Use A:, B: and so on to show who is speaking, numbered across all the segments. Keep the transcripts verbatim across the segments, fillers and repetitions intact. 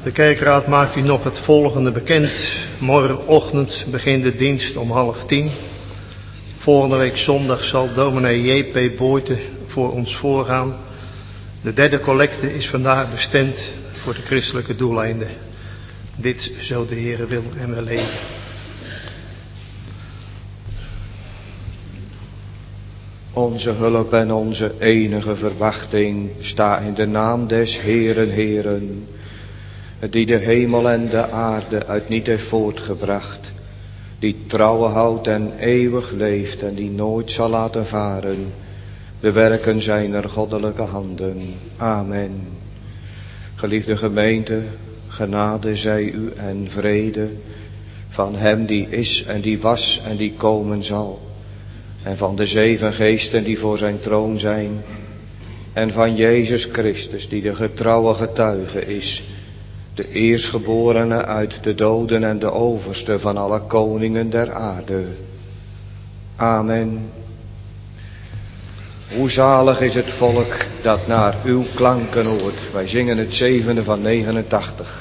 A: De kerkraad maakt u nog het volgende bekend. Morgenochtend begint de dienst om half tien. Volgende week zondag zal dominee J P Boyte voor ons voorgaan. De derde collecte is vandaag bestemd voor de christelijke doeleinden. Dit zo de Heere wil en we leven.
B: Onze hulp en onze enige verwachting staat in de naam des Heeren, Heeren, die de hemel en de aarde uit niet heeft voortgebracht, die trouwe houdt en eeuwig leeft en die nooit zal laten varen de werken zijner goddelijke handen. Amen. Geliefde gemeente, genade zij u en vrede van hem die is en die was en die komen zal, en van de zeven geesten die voor zijn troon zijn, en van Jezus Christus die de getrouwe getuige is, de eerstgeborene uit de doden en de overste van alle koningen der aarde. Amen. Hoe zalig is het volk dat naar uw klanken hoort. Wij zingen het zevende van negenentachtig.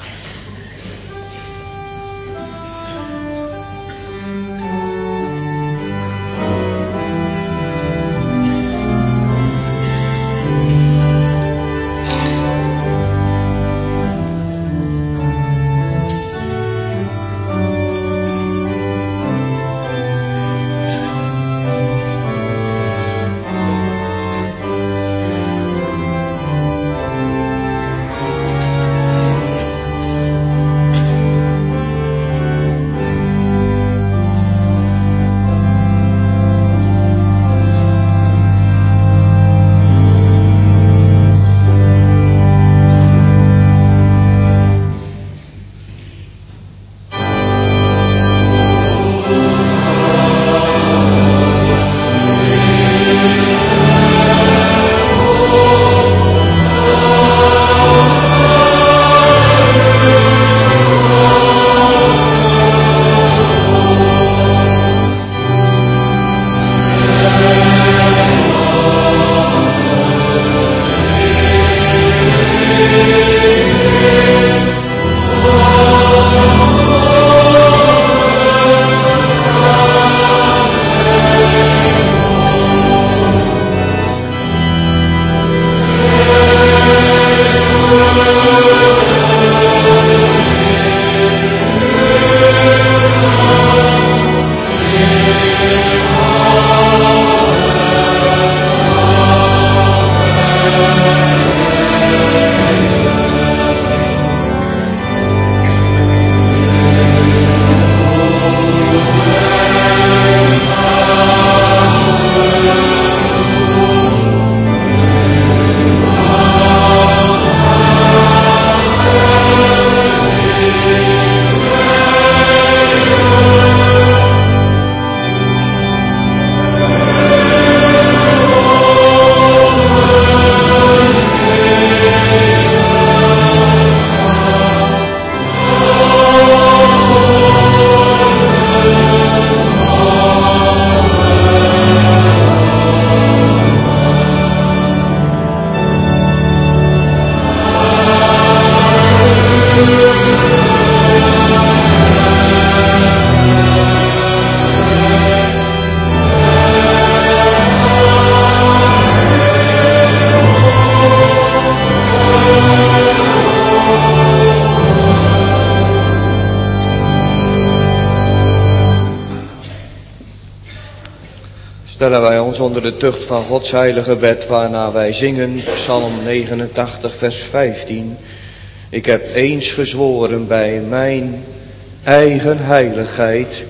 B: Stellen wij ons onder de tucht van Gods heilige wet, waarna wij zingen Psalm negenentachtig vers vijftien. Ik heb eens gezworen bij mijn eigen heiligheid,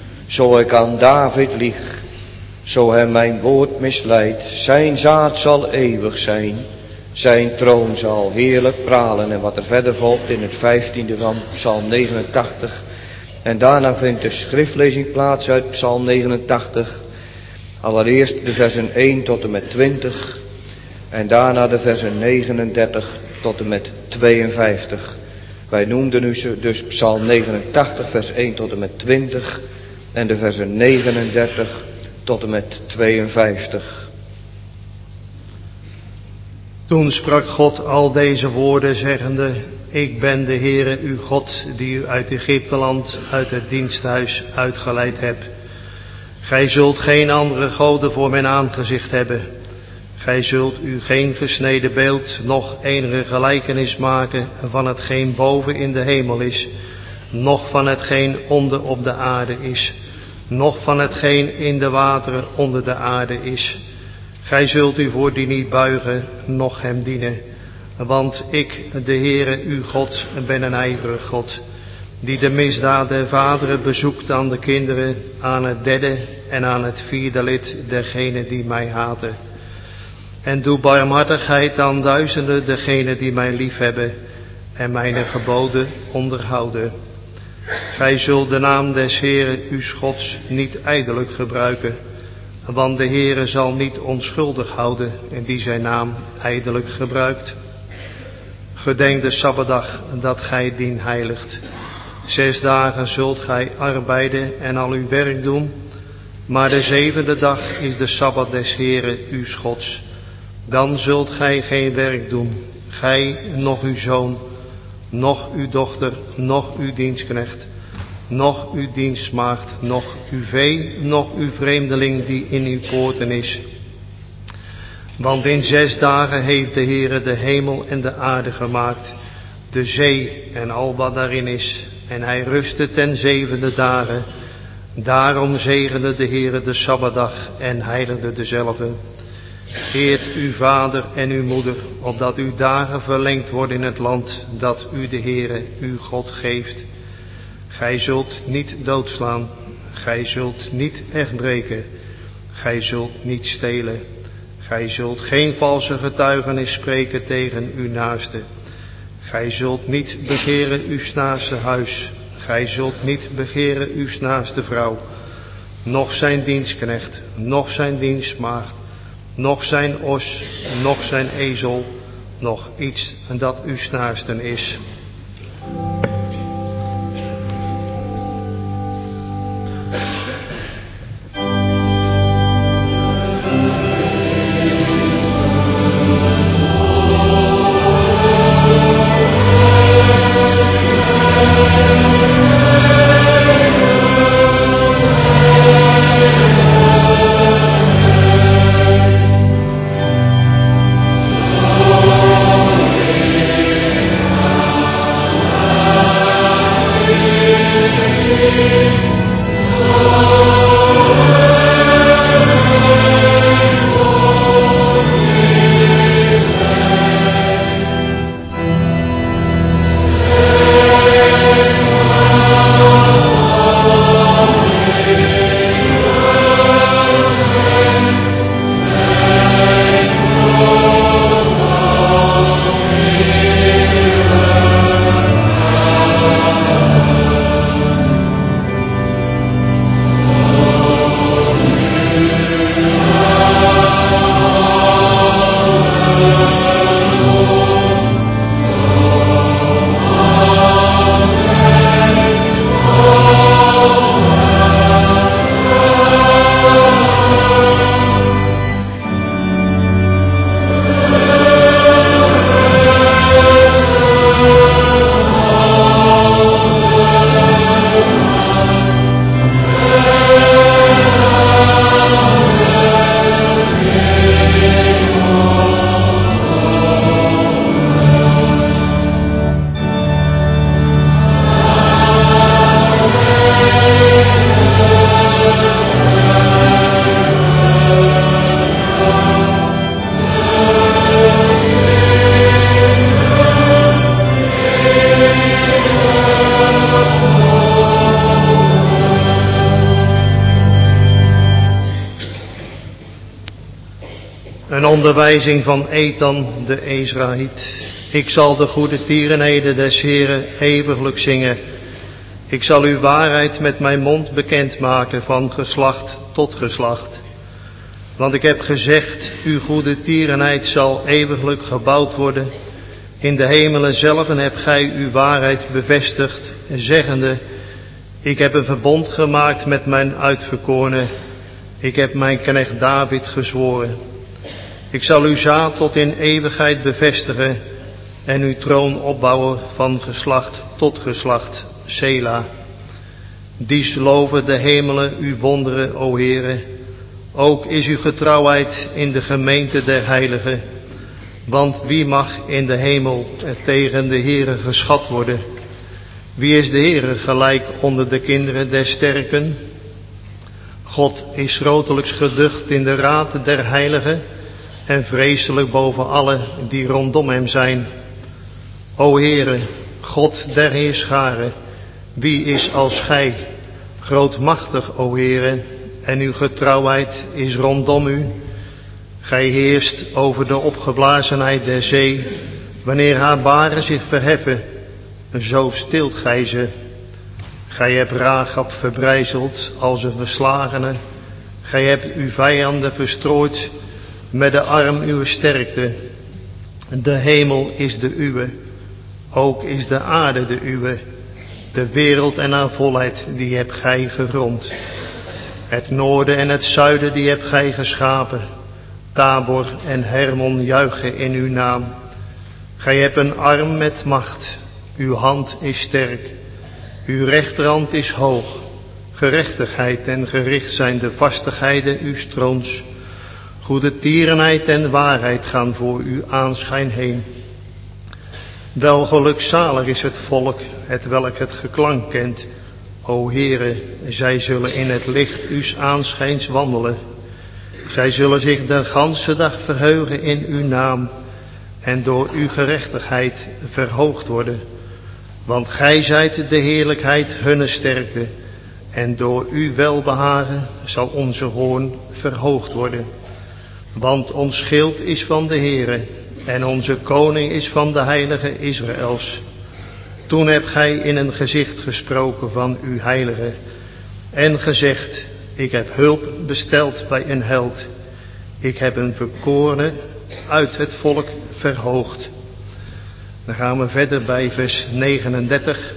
B: zo ik aan David lieg, zo hem mijn woord misleidt. Zijn zaad zal eeuwig zijn, zijn troon zal heerlijk pralen. En wat er verder volgt in het vijftiende van Psalm negenentachtig. En daarna vindt de schriftlezing plaats uit Psalm negenentachtig. Allereerst de versen één tot en met twintig. En daarna de versen negenendertig tot en met tweeënvijftig. Wij noemden nu dus Psalm negenentachtig vers één tot en met twintig. En de versen negenendertig tot en met tweeënvijftig.
A: Toen sprak God al deze woorden zeggende: ik ben de Heere uw God, die u uit Egypteland, uit het diensthuis uitgeleid hebt. Gij zult geen andere goden voor mijn aangezicht hebben. Gij zult u geen gesneden beeld, noch enige gelijkenis maken van hetgeen boven in de hemel is, noch van hetgeen onder op de aarde is, noch van hetgeen in de wateren onder de aarde is. Gij zult u voor die niet buigen, noch hem dienen. Want ik, de Heere uw God, ben een ijverig God, die de misdaad der vaderen bezoekt aan de kinderen, aan het derde en aan het vierde lid dergenen die mij haten. En doe barmhartigheid aan duizenden degenen die mij liefhebben en mijn geboden onderhouden. Gij zult de naam des Heeren uw Gods niet ijdelijk gebruiken, want de Heere zal niet onschuldig houden en die zijn naam ijdelijk gebruikt. Gedenk de Sabbatdag dat gij dien heiligt. Zes dagen zult gij arbeiden en al uw werk doen, maar de zevende dag is de Sabbat des Heeren uw Gods. Dan zult gij geen werk doen, gij, noch uw zoon, noch uw dochter, noch uw dienstknecht, noch uw dienstmaagd, noch uw vee, noch uw vreemdeling die in uw poorten is. Want in zes dagen heeft de Heere de hemel en de aarde gemaakt, de zee en al wat daarin is, en hij rustte ten zevende dagen. Daarom zegende de Heere de Sabbatdag en heiligde dezelfde. Eert uw vader en uw moeder, opdat uw dagen verlengd worden in het land dat u de Heere uw God geeft. Gij zult niet doodslaan, gij zult niet echtbreken, gij zult niet stelen, gij zult geen valse getuigenis spreken tegen uw naaste. Gij zult niet begeren uw naaste huis, gij zult niet begeren uw naaste vrouw, noch zijn dienstknecht, noch zijn dienstmaagd, noch zijn os, noch zijn ezel, noch iets dat uw naasten is. Een onderwijzing van Ethan de Ezraïet. Ik zal de goede tierenheden des Heren eeuwiglijk zingen. Ik zal uw waarheid met mijn mond bekendmaken van geslacht tot geslacht. Want ik heb gezegd, uw goede tierenheid zal eeuwiglijk gebouwd worden. In de hemelen zelf en hebt gij uw waarheid bevestigd, zeggende, ik heb een verbond gemaakt met mijn uitverkorene. Ik heb mijn knecht David gezworen. Ik zal uw zaad tot in eeuwigheid bevestigen en uw troon opbouwen van geslacht tot geslacht, Sela. Dies loven de hemelen uw wonderen, o Heere. Ook is uw getrouwheid in de gemeente der heiligen. Want wie mag in de hemel tegen de Heere geschat worden? Wie is de Heere gelijk onder de kinderen der sterken? God is grotelijks geducht in de raad der heiligen en vreselijk boven alle die rondom hem zijn. O Heere, God der heerscharen, wie is als gij, grootmachtig, o Heere, en uw getrouwheid is rondom u. Gij heerst over de opgeblazenheid der zee, wanneer haar baren zich verheffen, zo stilt gij ze. Gij hebt Rahab verbrijzeld als een verslagene, gij hebt uw vijanden verstrooid met de arm uw sterkte. De hemel is de uwe, ook is de aarde de uwe. De wereld en haar volheid, die hebt gij gegrond. Het noorden en het zuiden, die hebt gij geschapen. Tabor en Hermon juichen in uw naam. Gij hebt een arm met macht, uw hand is sterk. Uw rechterhand is hoog. Gerechtigheid en gericht zijn de vastigheden uw troons. Goede tierenheid en waarheid gaan voor uw aanschijn heen. Wel gelukzalig is het volk, het welk het geklank kent. O Heere, zij zullen in het licht uws aanschijns wandelen. Zij zullen zich de ganse dag verheugen in uw naam en door uw gerechtigheid verhoogd worden. Want gij zijt de heerlijkheid hunne sterkte en door uw welbehagen zal onze hoorn verhoogd worden. Want ons schild is van de Heere en onze koning is van de heilige Israëls. Toen hebt gij in een gezicht gesproken van uw heilige en gezegd, ik heb hulp besteld bij een held. Ik heb een verkorene uit het volk verhoogd. Dan gaan we verder bij vers negenendertig.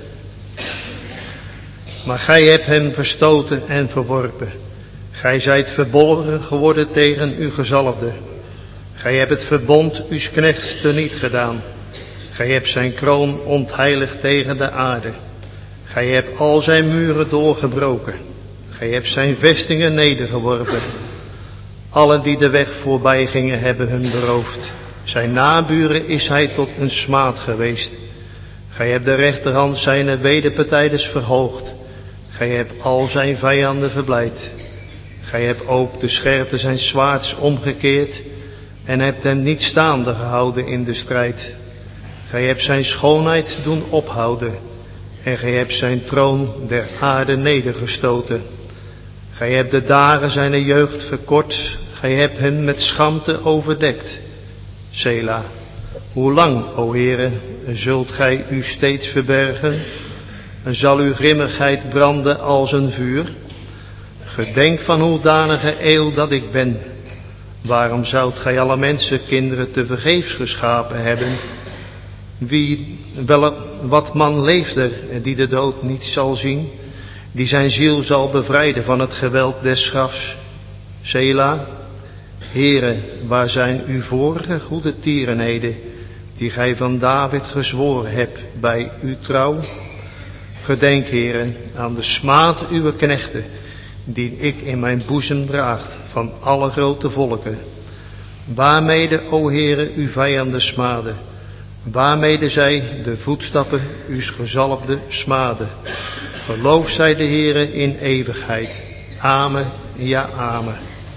A: Maar gij hebt hem verstoten en verworpen. Gij zijt verbolgen geworden tegen uw gezalfde. Gij hebt het verbond uws knechts teniet gedaan. Gij hebt zijn kroon ontheiligd tegen de aarde. Gij hebt al zijn muren doorgebroken. Gij hebt zijn vestingen nedergeworpen. Alle die de weg voorbij gingen hebben hun beroofd. Zijn naburen is hij tot een smaad geweest. Gij hebt de rechterhand zijne wederpartijders verhoogd. Gij hebt al zijn vijanden verblijd. Gij hebt ook de scherpte zijn zwaards omgekeerd en hebt hem niet staande gehouden in de strijd. Gij hebt zijn schoonheid doen ophouden en gij hebt zijn troon der aarde nedergestoten. Gij hebt de dagen zijner jeugd verkort, gij hebt hem met schaamte overdekt. Sela, hoe lang, o Heere, zult gij u steeds verbergen? En zal uw grimmigheid branden als een vuur? Gedenk van hoedanige eeuw dat ik ben. Waarom zoudt gij alle mensenkinderen te vergeefs geschapen hebben? Wie, wel, wat man leeft er die de dood niet zal zien, die zijn ziel zal bevrijden van het geweld des grafs? Sela, Heere, waar zijn uw vorige goede tierenheden, die gij van David gezworen hebt bij uw trouw? Gedenk, Heere, aan de smaad uw knechten, die ik in mijn boezem draag van alle grote volken. Waarmede, o Heere, uw vijanden smaden, waarmede zij de voetstappen uws gezalfde smaden. Geloof zij de Heere in eeuwigheid. Amen, ja, amen.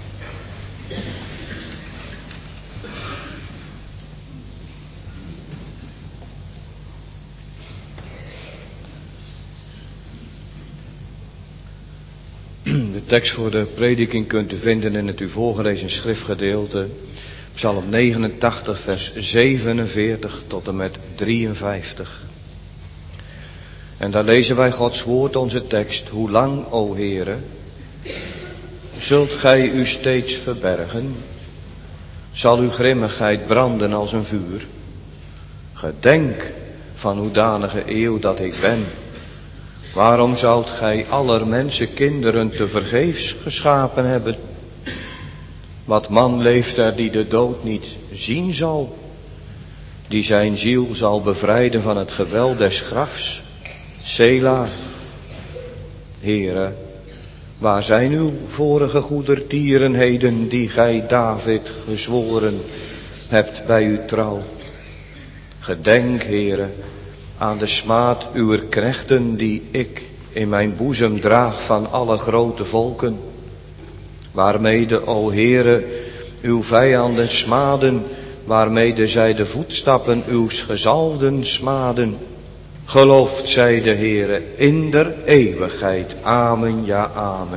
B: De tekst voor de prediking kunt u vinden in het u voorgelezen schriftgedeelte, Psalm negenentachtig, vers zevenenveertig tot en met drieënvijftig. En daar lezen wij Gods woord, onze tekst. Hoe lang, o Heere, zult gij u steeds verbergen? Zal uw grimmigheid branden als een vuur? Gedenk van hoedanige eeuw dat ik ben. Waarom zoudt gij aller mensen kinderen te vergeefs geschapen hebben? Wat man leeft er die de dood niet zien zal? die zijn ziel zal bevrijden van het geweld des grafs. Sela. Heere, waar zijn uw vorige goedertierenheden die gij David gezworen hebt bij uw trouw? Gedenk, Heere, aan de smaad uwer knechten die ik in mijn boezem draag van alle grote volken. Waarmede, o Heere, uw vijanden smaden, waarmede zij de voetstappen uws gezalfden smaden. Geloofd zij de Heere in der eeuwigheid. Amen, ja, amen.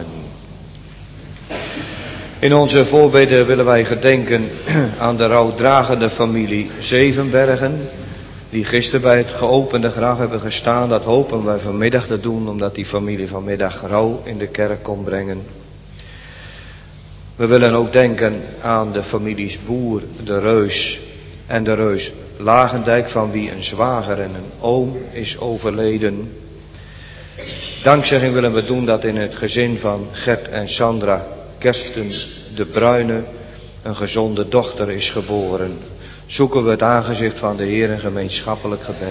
B: In onze voorbeden willen wij gedenken aan de rouwdragende familie Zevenbergen, die gisteren bij het geopende graf hebben gestaan. Dat hopen wij vanmiddag te doen, omdat die familie vanmiddag rouw in de kerk kon brengen. We willen ook denken aan de families Boer, de Reus en de Reus Lagendijk, van wie een zwager en een oom is overleden. Dankzegging willen we doen dat in het gezin van Gert en Sandra Kersten de Bruyne een gezonde dochter is geboren. Zoeken we het aangezicht van de Heer in gemeenschappelijk gebed.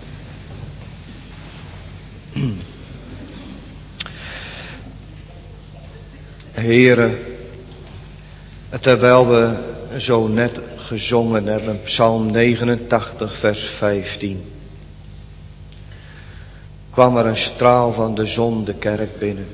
B: Heere, terwijl we zo net gezongen hebben, Psalm negenentachtig vers vijftien, kwam er een straal van de zon de kerk binnen.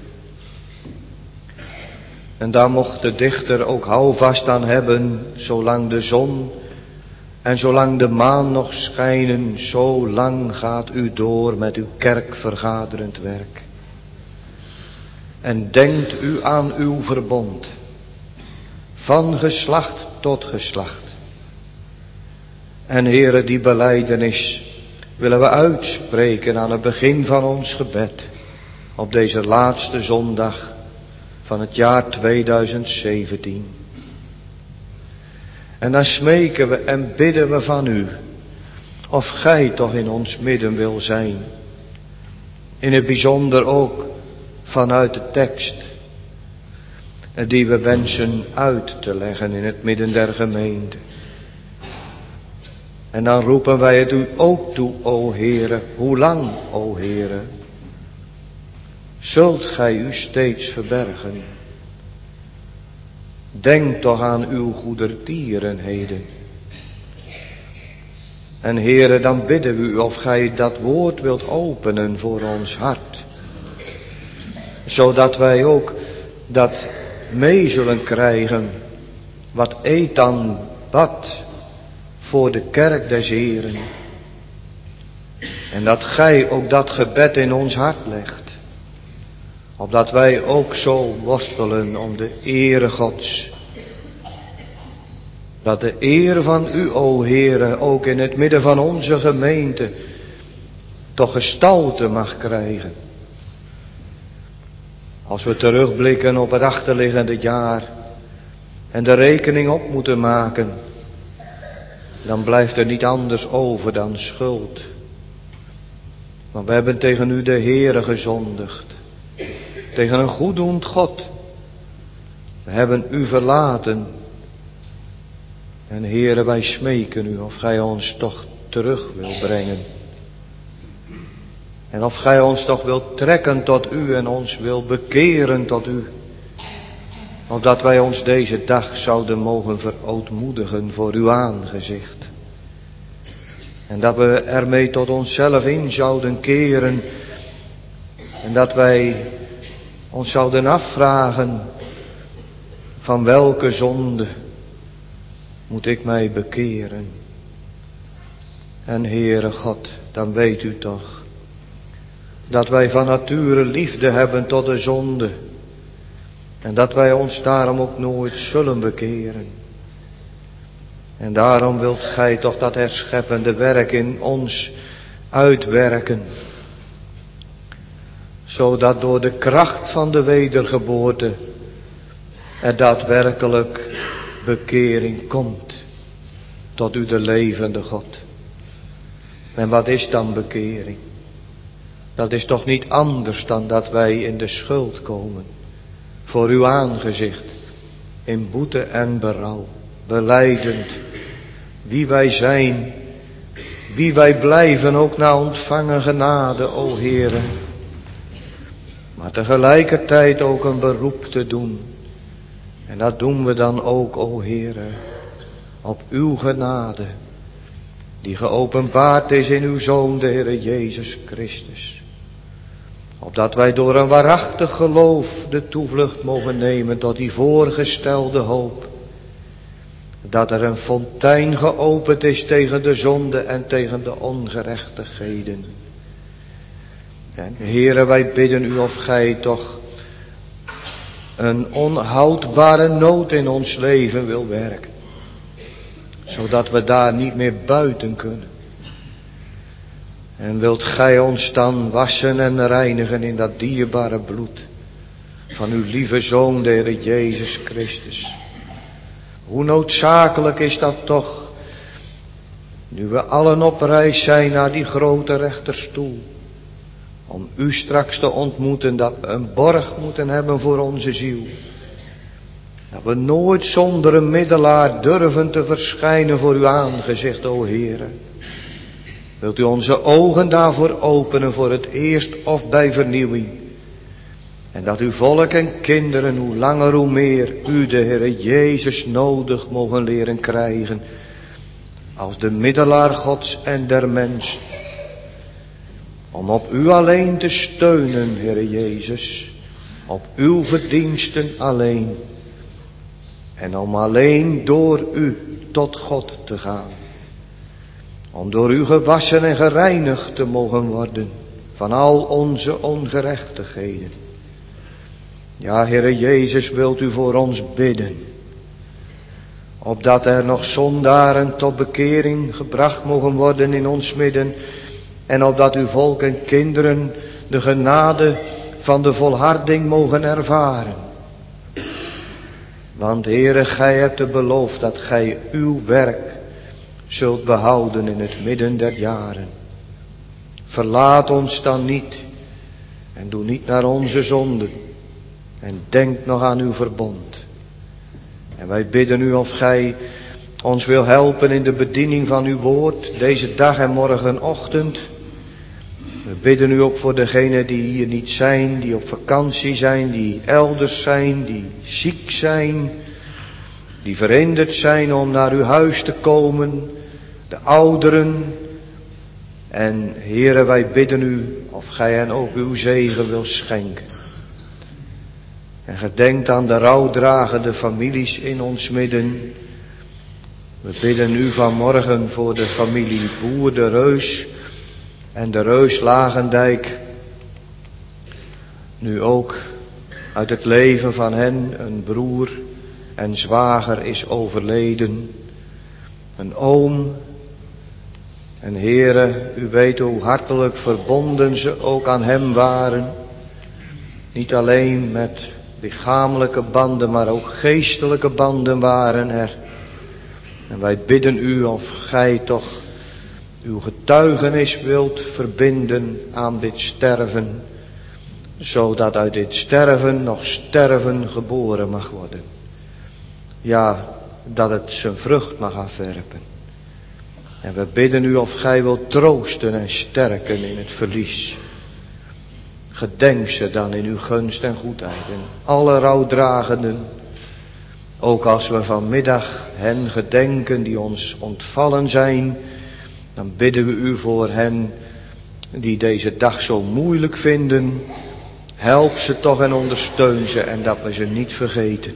B: En daar mocht de dichter ook houvast aan hebben, zolang de zon en zolang de maan nog schijnen, zo lang gaat u door met uw kerkvergaderend werk. En denkt u aan uw verbond, van geslacht tot geslacht. En Heere, die belijdenis willen we uitspreken aan het begin van ons gebed, op deze laatste zondag van het jaar tweeduizend zeventien. En dan smeken we en bidden we van u, of gij toch in ons midden wil zijn. In het bijzonder ook vanuit de tekst, die we wensen uit te leggen in het midden der gemeente. En dan roepen wij het u ook toe, o Heere, hoe lang, o Heere, zult gij u steeds verbergen? Denk toch aan uw goedertierenheden. En Heere, dan bidden we u of gij dat woord wilt openen voor ons hart, zodat wij ook dat mee zullen krijgen wat Ethan bad voor de kerk des Heren. En dat gij ook dat gebed in ons hart legt, opdat wij ook zo worstelen om de ere Gods. Dat de eer van u, o Heere, ook in het midden van onze gemeente toch gestalte mag krijgen. Als we terugblikken op het achterliggende jaar en de rekening op moeten maken, dan blijft er niet anders over dan schuld. Want we hebben tegen u de Heere gezondigd, tegen een goeddoend God. We hebben u verlaten. En Heere, wij smeken u of gij ons toch terug wil brengen. En of gij ons toch wilt trekken tot u en ons wil bekeren tot u. Opdat wij ons deze dag zouden mogen verootmoedigen voor uw aangezicht. En dat we ermee tot onszelf in zouden keren. En dat wij ons zouden afvragen, van welke zonde moet ik mij bekeren? En Heere God, dan weet u toch dat wij van nature liefde hebben tot de zonde. En dat wij ons daarom ook nooit zullen bekeren. En daarom wilt gij toch dat herscheppende werk in ons uitwerken. Zodat door de kracht van de wedergeboorte er daadwerkelijk bekering komt tot u de levende God. En wat is dan bekering? Dat is toch niet anders dan dat wij in de schuld komen voor uw aangezicht, in boete en berouw, belijdend wie wij zijn wie wij blijven ook na ontvangen genade, o Heere. Maar tegelijkertijd ook een beroep te doen. En dat doen we dan ook, o Heere, op uw genade, die geopenbaard is in uw Zoon, de Heere Jezus Christus. Opdat wij door een waarachtig geloof de toevlucht mogen nemen tot die voorgestelde hoop. Dat er een fontein geopend is tegen de zonde en tegen de ongerechtigheden. En Heere, wij bidden u of gij toch een onhoudbare nood in ons leven wil werken. Zodat we daar niet meer buiten kunnen. En wilt gij ons dan wassen en reinigen in dat dierbare bloed van uw lieve Zoon, de Heer Jezus Christus. Hoe noodzakelijk is dat toch, nu we allen op reis zijn naar die grote rechterstoel, om u straks te ontmoeten, dat we een borg moeten hebben voor onze ziel. Dat we nooit zonder een middelaar durven te verschijnen voor uw aangezicht, o Heere. Wilt u onze ogen daarvoor openen voor het eerst of bij vernieuwing. En dat uw volk en kinderen hoe langer hoe meer u, de Heere Jezus, nodig mogen leren krijgen. Als de middelaar Gods en der mens. Om op u alleen te steunen, Heere Jezus. Op uw verdiensten alleen. En om alleen door u tot God te gaan. Om door u gewassen en gereinigd te mogen worden van al onze ongerechtigheden. Ja, Heere Jezus, wilt u voor ons bidden. Opdat er nog zondaren tot bekering gebracht mogen worden in ons midden. En opdat uw volk en kinderen de genade van de volharding mogen ervaren. Want Heere, gij hebt de beloofd dat gij uw werk zult behouden in het midden der jaren. Verlaat ons dan niet en doe niet naar onze zonden en denk nog aan uw verbond. En wij bidden u of gij ons wil helpen in de bediening van uw woord deze dag en morgenochtend. We bidden u ook voor degenen die hier niet zijn, die op vakantie zijn, die elders zijn, die ziek zijn, die verhinderd zijn om naar uw huis te komen, de ouderen. En Heere, wij bidden u of gij hen ook uw zegen wil schenken. En gedenkt aan de rouwdragende families in ons midden. We bidden u vanmorgen voor de familie Boer de Reus en de Reus Lagendijk. Nu ook uit het leven van hen een broer en zwager is overleden. Een oom. En Heere, u weet hoe hartelijk verbonden ze ook aan hem waren. Niet alleen met lichamelijke banden, maar ook geestelijke banden waren er. En wij bidden u of gij toch uw getuigenis wilt verbinden aan dit sterven. Zodat uit dit sterven nog sterven geboren mag worden. Ja, dat het zijn vrucht mag afwerpen. En we bidden u of gij wilt troosten en sterken in het verlies. Gedenk ze dan in uw gunst en goedheid. En alle rouwdragenden, ook als we vanmiddag hen gedenken die ons ontvallen zijn, dan bidden we u voor hen die deze dag zo moeilijk vinden. Help ze toch en ondersteun ze en dat we ze niet vergeten.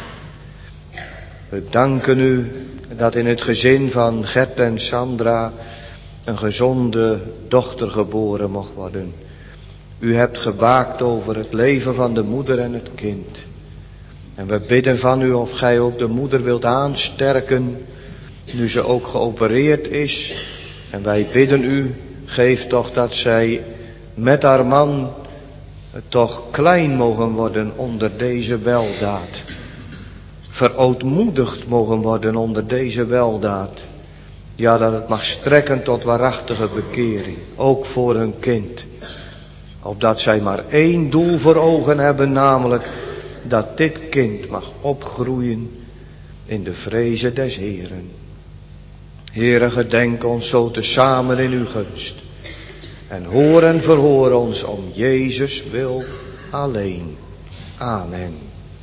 B: We danken u dat in het gezin van Gert en Sandra een gezonde dochter geboren mocht worden. U hebt gewaakt over het leven van de moeder en het kind. En we bidden van u of gij ook de moeder wilt aansterken, nu ze ook geopereerd is. En wij bidden u, geef toch dat zij met haar man toch klein mogen worden onder deze weldaad. Verootmoedigd mogen worden onder deze weldaad. Ja, dat het mag strekken tot waarachtige bekering, ook voor hun kind. Opdat zij maar één doel voor ogen hebben, namelijk dat dit kind mag opgroeien in de vreze des Heeren. Heere, gedenk ons zo tezamen in uw gunst. En hoor en verhoor ons om Jezus wil alleen. Amen.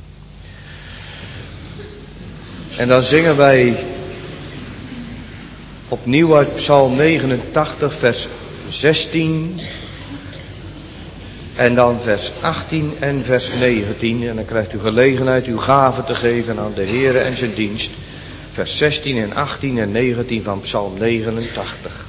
B: En dan zingen wij opnieuw uit Psalm negenentachtig, vers zestien. En dan vers achttien en vers negentien. En dan krijgt u gelegenheid uw gave te geven aan de Heere en zijn dienst. Vers zestien en achttien en negentien van Psalm negenentachtig.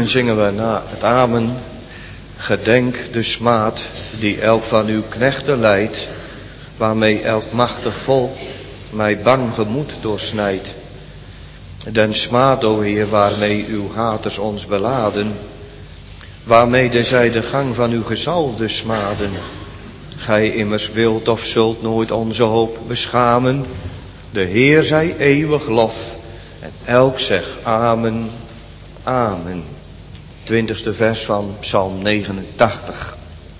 B: zingen we na het amen. Gedenk de smaad die elk van uw knechten leidt, waarmee elk machtig volk mij bang gemoed doorsnijdt. Den smaad, o Heer, waarmee uw haters ons beladen, waarmee zij de gang van uw gezalfde smaden. Gij immers wilt of zult nooit onze hoop beschamen. De Heer zij eeuwig lof en elk zegt amen, amen. Twintigste vers van Psalm negenentachtig.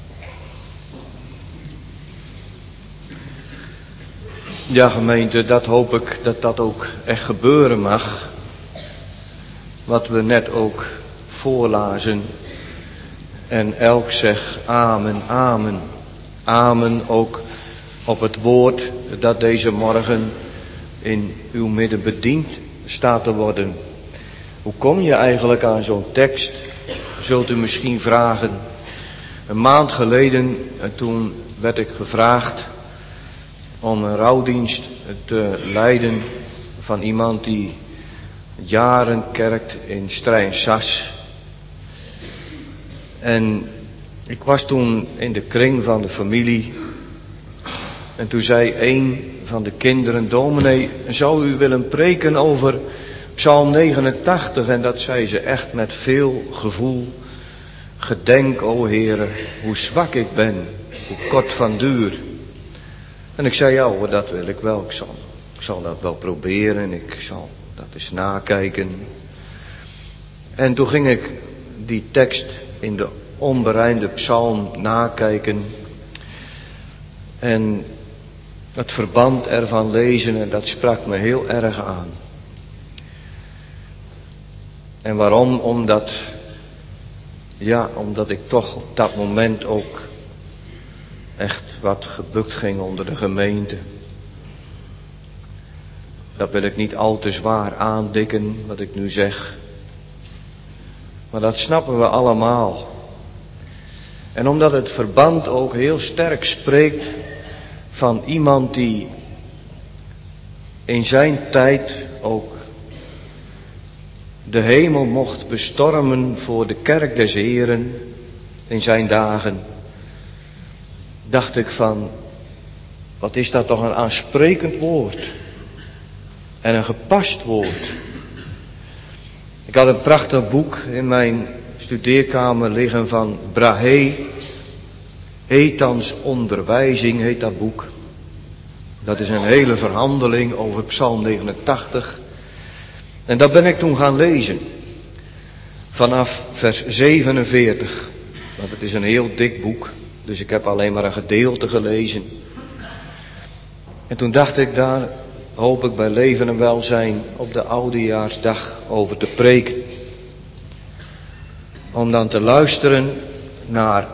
B: Ja, gemeente, dat hoop ik dat dat ook echt gebeuren mag. Wat we net ook voorlazen. En elk zegt amen, amen. Amen ook op het woord dat deze morgen in uw midden bediend staat te worden. Hoe kom je eigenlijk aan zo'n tekst? Zult u misschien vragen. Een maand geleden, toen werd ik gevraagd om een rouwdienst te leiden van iemand die jaren kerkt in Strijnsas. En ik was toen in de kring van de familie. En toen zei een van de kinderen, dominee, zou u willen preken over Psalm negenentachtig? En dat zei ze echt met veel gevoel. Gedenk, o Heere, hoe zwak ik ben, hoe kort van duur. En ik zei, ja hoor, dat wil ik wel. Ik zal, ik zal dat wel proberen en ik zal dat eens nakijken. En toen ging ik die tekst in de onberijmde psalm nakijken. En het verband ervan lezen, en dat sprak me heel erg aan. En waarom? Omdat, ja, omdat ik toch op dat moment ook echt wat gebukt ging onder de gemeente. Dat wil ik niet al te zwaar aandikken, wat ik nu zeg. Maar dat snappen we allemaal. En omdat het verband ook heel sterk spreekt van iemand die in zijn tijd ook de hemel mocht bestormen voor de kerk des Heren in zijn dagen, dacht ik van, wat is dat toch een aansprekend woord en een gepast woord. Ik had een prachtig boek in mijn studeerkamer liggen van Brahé, Etans onderwijzing heet dat boek. Dat is een hele verhandeling over Psalm negenentachtig. En dat ben ik toen gaan lezen. Vanaf vers zevenenveertig. Want het is een heel dik boek. Dus ik heb alleen maar een gedeelte gelezen. En toen dacht ik, daar hoop ik bij leven en welzijn op de oudejaarsdag over te preken. Om dan te luisteren naar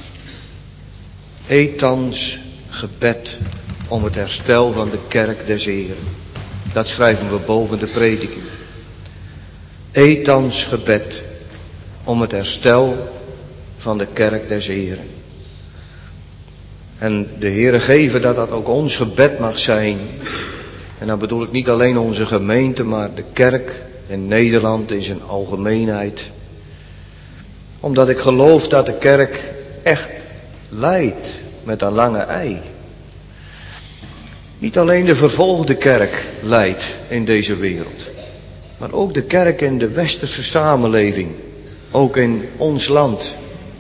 B: Etans gebed om het herstel van de kerk des Heren. Dat schrijven we boven de prediking. Etans gebed om het herstel van de kerk des Heren. En de Heere geven dat dat ook ons gebed mag zijn. En dan bedoel ik niet alleen onze gemeente, maar de kerk in Nederland in zijn algemeenheid. Omdat ik geloof dat de kerk echt lijdt met een lange ei. Niet alleen de vervolgde kerk lijdt in deze wereld, maar ook de kerk in de westerse samenleving, ook in ons land.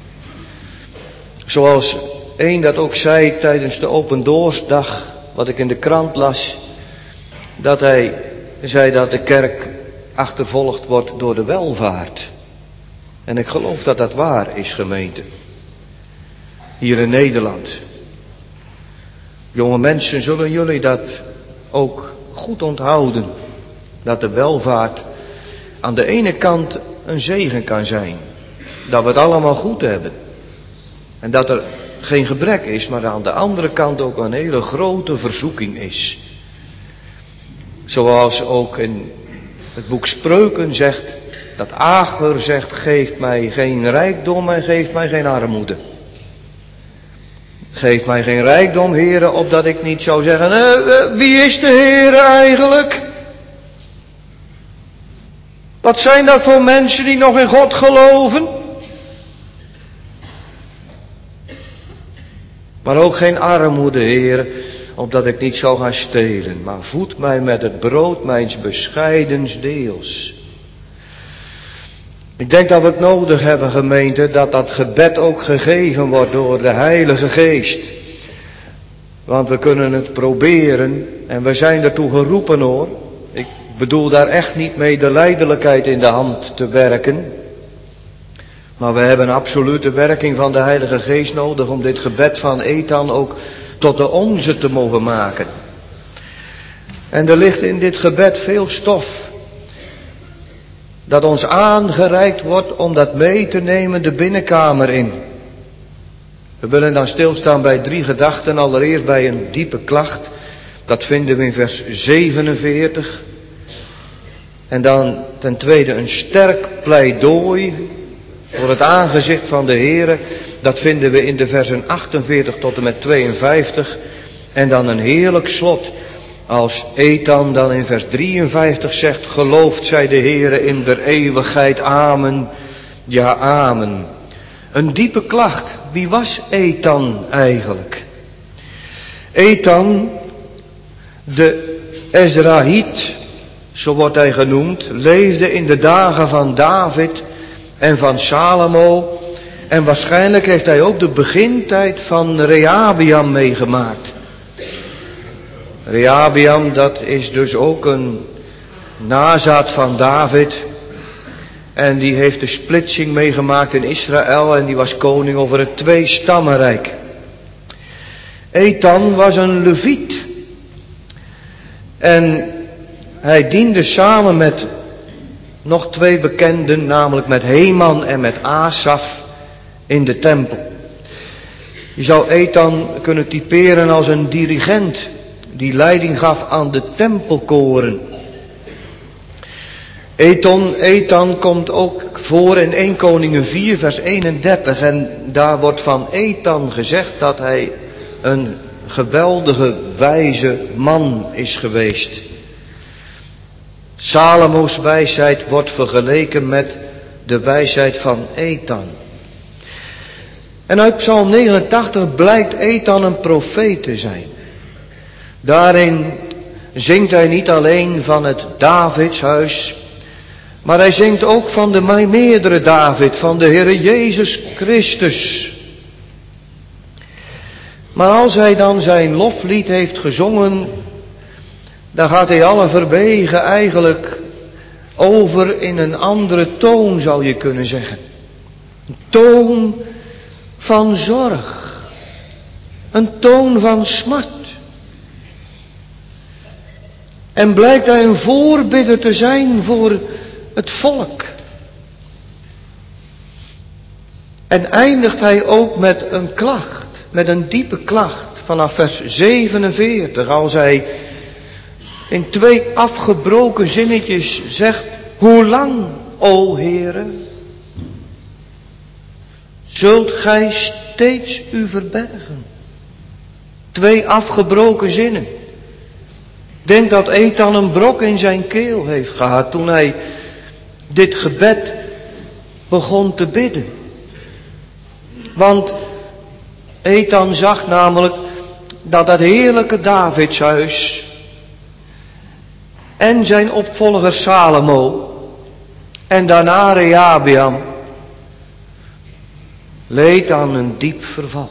B: Zoals één dat ook zei tijdens de Opendoorsdag, wat ik in de krant las, dat hij zei dat de kerk achtervolgd wordt door de welvaart. En ik geloof dat dat waar is, gemeente. Hier in Nederland. Jonge mensen, zullen jullie dat ook goed onthouden? Dat de welvaart aan de ene kant een zegen kan zijn. Dat we het allemaal goed hebben. En dat er geen gebrek is, maar aan de andere kant ook een hele grote verzoeking is. Zoals ook in het boek Spreuken zegt, dat Ager zegt, geef mij geen rijkdom en geef mij geen armoede. Geef mij geen rijkdom, Heere, opdat ik niet zou zeggen, eh, wie is de Heere eigenlijk? Wat zijn dat voor mensen die nog in God geloven? Maar ook geen armoede, Heer, opdat ik niet zou gaan stelen. Maar voed mij met het brood mijns bescheidens deels. Ik denk dat we het nodig hebben, gemeente, dat dat gebed ook gegeven wordt door de Heilige Geest. Want we kunnen het proberen en we zijn ertoe geroepen, hoor. Ik bedoel daar echt niet mee de lijdelijkheid in de hand te werken. Maar we hebben een absolute werking van de Heilige Geest nodig om dit gebed van Ethan ook tot de onze te mogen maken. En er ligt in dit gebed veel stof dat ons aangereikt wordt om dat mee te nemen de binnenkamer in. We willen dan stilstaan bij drie gedachten. Allereerst bij een diepe klacht. Dat vinden we in vers zevenenveertig. En dan ten tweede een sterk pleidooi voor het aangezicht van de Heere. Dat vinden we in de versen achtenveertig tot en met tweeënvijftig. En dan een heerlijk slot. Als Ethan dan in vers drieënvijftig zegt, geloofd zij de Heere in der eeuwigheid, amen, ja amen. Een diepe klacht, wie was Ethan eigenlijk? Ethan, de Ezrahiet, zo wordt hij genoemd, leefde in de dagen van David en van Salomo. En waarschijnlijk heeft hij ook de begintijd van Rehabeam meegemaakt. Rehabeam, dat is dus ook een nazaat van David. En die heeft de splitsing meegemaakt in Israël en die was koning over het twee-stammenrijk. Ethan was een leviet. En hij diende samen met nog twee bekenden, namelijk met Heman en met Asaf in de tempel. Je zou Ethan kunnen typeren als een dirigent die leiding gaf aan de tempelkoren. Ethan, Ethan komt ook voor in Eerste Koningen vier vers eenendertig en daar wordt van Ethan gezegd dat hij een geweldige wijze man is geweest. Salomo's wijsheid wordt vergeleken met de wijsheid van Ethan. En uit Psalm negenentachtig blijkt Ethan een profeet te zijn. Daarin zingt hij niet alleen van het Davidshuis, maar hij zingt ook van de meerdere David, van de Heere Jezus Christus. Maar als hij dan zijn loflied heeft gezongen, dan gaat hij alle verwegen eigenlijk over in een andere toon, zou je kunnen zeggen. Een toon van zorg. Een toon van smart. En blijkt hij een voorbidder te zijn voor het volk. En eindigt hij ook met een klacht, met een diepe klacht vanaf vers zevenenveertig, als hij in twee afgebroken zinnetjes zegt, hoe lang, o Heere, zult gij steeds u verbergen? Twee afgebroken zinnen. Ik denk dat Ethan een brok in zijn keel heeft gehad toen hij dit gebed begon te bidden. Want Ethan zag namelijk dat dat heerlijke Davidshuis en zijn opvolger Salomo en daarna Rehabeam leed aan een diep verval.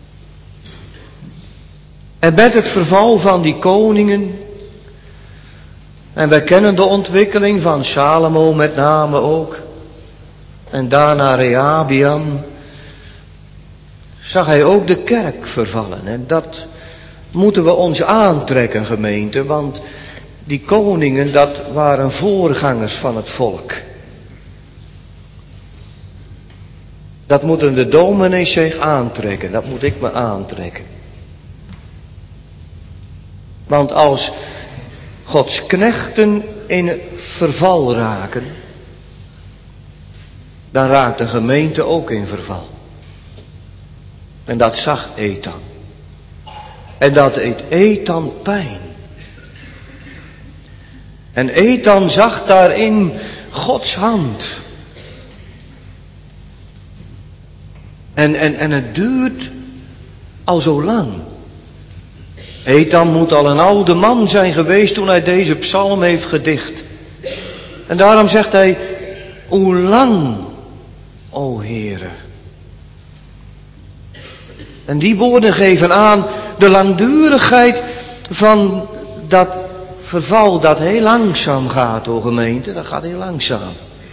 B: En met het verval van die koningen, en wij kennen de ontwikkeling van Salomo met name ook, en daarna Rehabeam, zag hij ook de kerk vervallen. En dat moeten we ons aantrekken, gemeente, want die koningen, dat waren voorgangers van het volk. Dat moeten de dominees zich aantrekken, dat moet ik me aantrekken. Want als Gods knechten in verval raken, dan raakt de gemeente ook in verval. En dat zag Ethan. En dat deed Ethan pijn. En Ethan zag daarin Gods hand. En, en, en het duurt al zo lang. Ethan moet al een oude man zijn geweest toen hij deze psalm heeft gedicht. En daarom zegt hij, hoe lang, o Heere. En die woorden geven aan de langdurigheid van dat verval dat heel langzaam gaat, o gemeente. Dat gaat heel langzaam.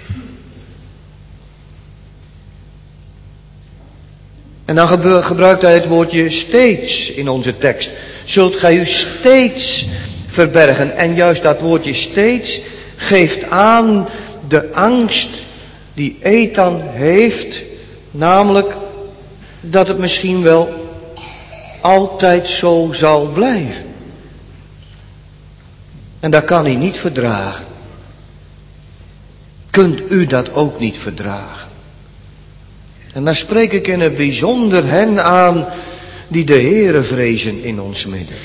B: En dan gebruikt hij het woordje steeds in onze tekst. Zult gij u steeds verbergen. En juist dat woordje steeds geeft aan de angst die Ethan heeft. Namelijk dat het misschien wel altijd zo zal blijven. En dat kan hij niet verdragen. Kunt u dat ook niet verdragen? En dan spreek ik in het bijzonder hen aan die de Heere vrezen in ons midden.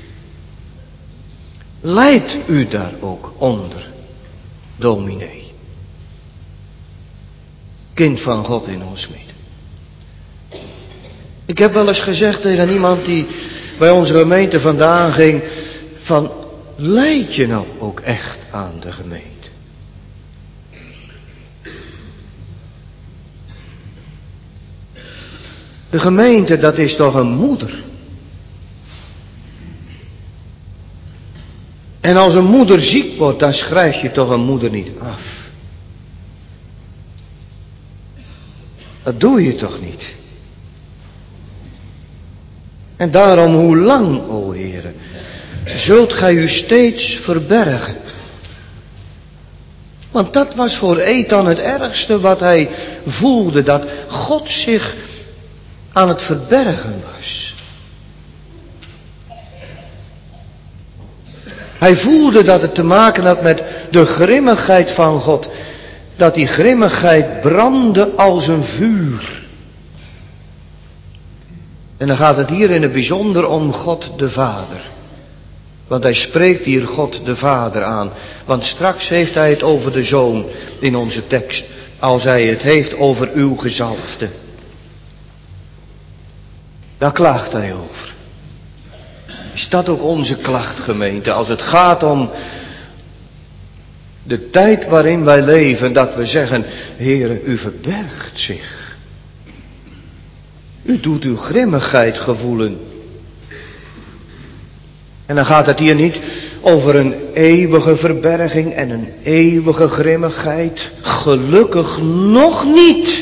B: Lijdt u daar ook onder, dominee? Kind van God in ons midden. Ik heb wel eens gezegd tegen iemand die bij onze gemeente vandaan ging, van lijd je nou ook echt aan de gemeente? De gemeente, dat is toch een moeder. En als een moeder ziek wordt, dan schrijf je toch een moeder niet af. Dat doe je toch niet? En daarom, hoe lang, o Heere, zult gij u steeds verbergen? Want dat was voor Ethan het ergste wat hij voelde, dat God zich aan het verbergen was. Hij voelde dat het te maken had met de grimmigheid van God. Dat die grimmigheid brandde als een vuur. En dan gaat het hier in het bijzonder om God de Vader. Want hij spreekt hier God de Vader aan. Want straks heeft hij het over de Zoon in onze tekst. Als hij het heeft over uw gezalfde. Daar klaagt hij over. Is dat ook onze klacht, gemeente? Als het gaat om de tijd waarin wij leven, dat we zeggen, Heere, u verbergt zich. U doet uw grimmigheid gevoelen. En dan gaat het hier niet over een eeuwige verberging en een eeuwige grimmigheid. Gelukkig nog niet.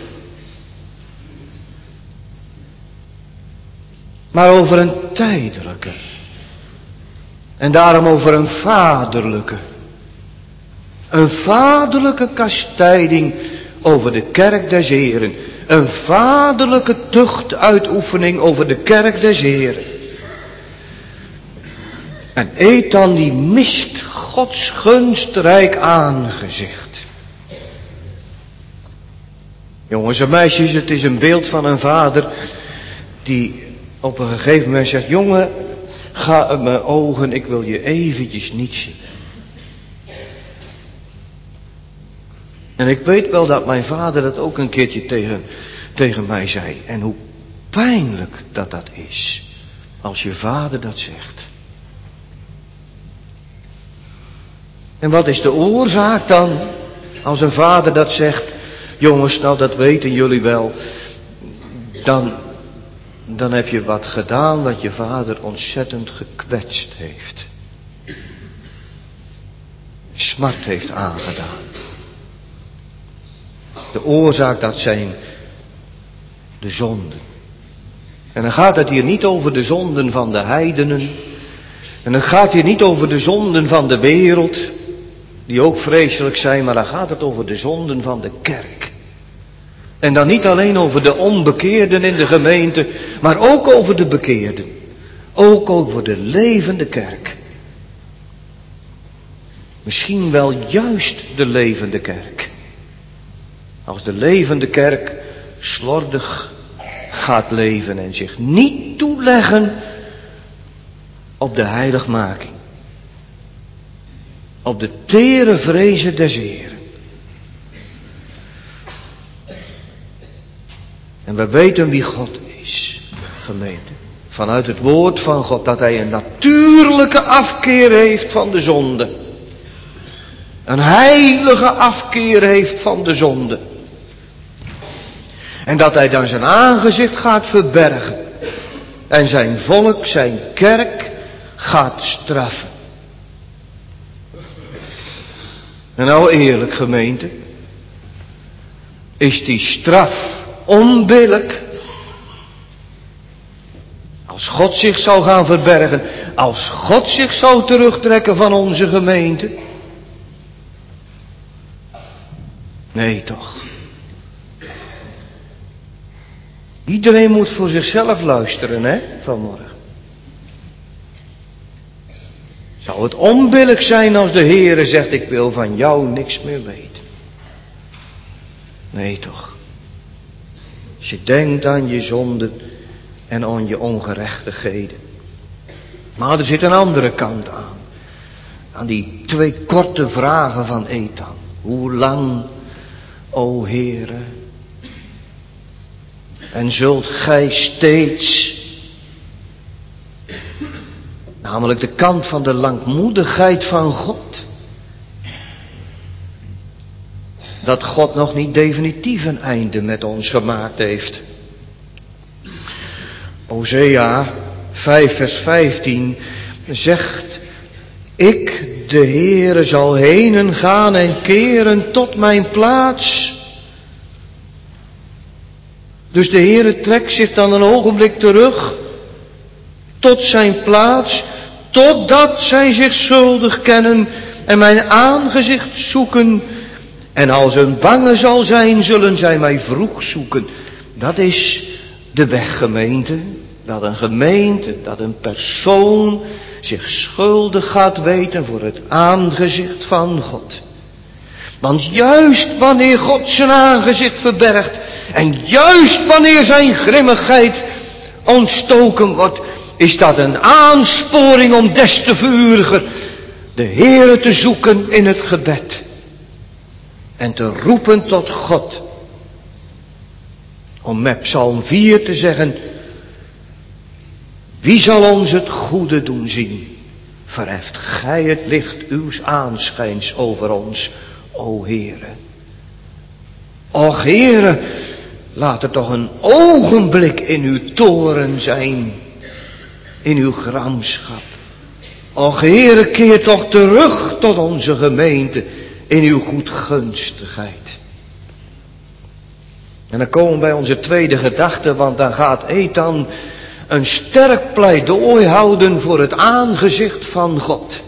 B: Maar over een tijdelijke. En daarom over een vaderlijke. Een vaderlijke kastijding over de kerk des Heren. Een vaderlijke tuchtuitoefening over de kerk des Heren. En Ethan die mist Gods gunstrijk aangezicht. Jongens en meisjes, het is een beeld van een vader die op een gegeven moment zegt, jongen, ga uit mijn ogen, ik wil je eventjes niet zien. En ik weet wel dat mijn vader dat ook een keertje tegen, tegen mij zei. En hoe pijnlijk dat dat is, als je vader dat zegt. En wat is de oorzaak dan, als een vader dat zegt, jongens, nou dat weten jullie wel, dan, dan heb je wat gedaan wat je vader ontzettend gekwetst heeft. Smart heeft aangedaan. De oorzaak, dat zijn de zonden. En dan gaat het hier niet over de zonden van de heidenen. En dan gaat het hier niet over de zonden van de wereld, die ook vreselijk zijn, maar dan gaat het over de zonden van de kerk. En dan niet alleen over de onbekeerden in de gemeente, maar ook over de bekeerden. Ook over de levende kerk. Misschien wel juist de levende kerk. Als de levende kerk slordig gaat leven en zich niet toeleggen op de heiligmaking. op de tere vrezen des Heeren. En we weten wie God is, gemeente. Vanuit het woord van God, dat hij een natuurlijke afkeer heeft van de zonde. Een heilige afkeer heeft van de zonde. En dat hij dan zijn aangezicht gaat verbergen. En zijn volk, zijn kerk gaat straffen. En nou eerlijk, gemeente. Is die straf onbillijk? Als God zich zou gaan verbergen. Als God zich zou terugtrekken van onze gemeente. Nee toch. Iedereen moet voor zichzelf luisteren, hè, vanmorgen. Zou het onbillijk zijn als de Heere zegt, ik wil van jou niks meer weten? Nee toch. Als je denkt aan je zonden en aan je ongerechtigheden. Maar er zit een andere kant aan. Aan die twee korte vragen van Ethan. Hoe lang, o Heere? En zult gij steeds, namelijk de kant van de langmoedigheid van God, dat God nog niet definitief een einde met ons gemaakt heeft. Hosea vijf vers vijftien zegt, ik de Heere zal henen gaan en keren tot mijn plaats. Dus de Heere trekt zich dan een ogenblik terug tot zijn plaats, totdat zij zich schuldig kennen en mijn aangezicht zoeken. En als een bange zal zijn, zullen zij mij vroeg zoeken. Dat is de weg, gemeente. Dat een gemeente, dat een persoon zich schuldig gaat weten voor het aangezicht van God. Want juist wanneer God zijn aangezicht verbergt en juist wanneer zijn grimmigheid ontstoken wordt, is dat een aansporing om des te vuriger de Heere te zoeken in het gebed. En te roepen tot God. Om met Psalm vier te zeggen, wie zal ons het goede doen zien? Verheft gij het licht uws aanschijns over ons, o Heere. Och Heere, laat er toch een ogenblik in uw toren zijn, in uw gramschap. Och Heere, keer toch terug tot onze gemeente in uw goedgunstigheid. En dan komen we bij onze tweede gedachte, want dan gaat Ethan een sterk pleidooi houden voor het aangezicht van God.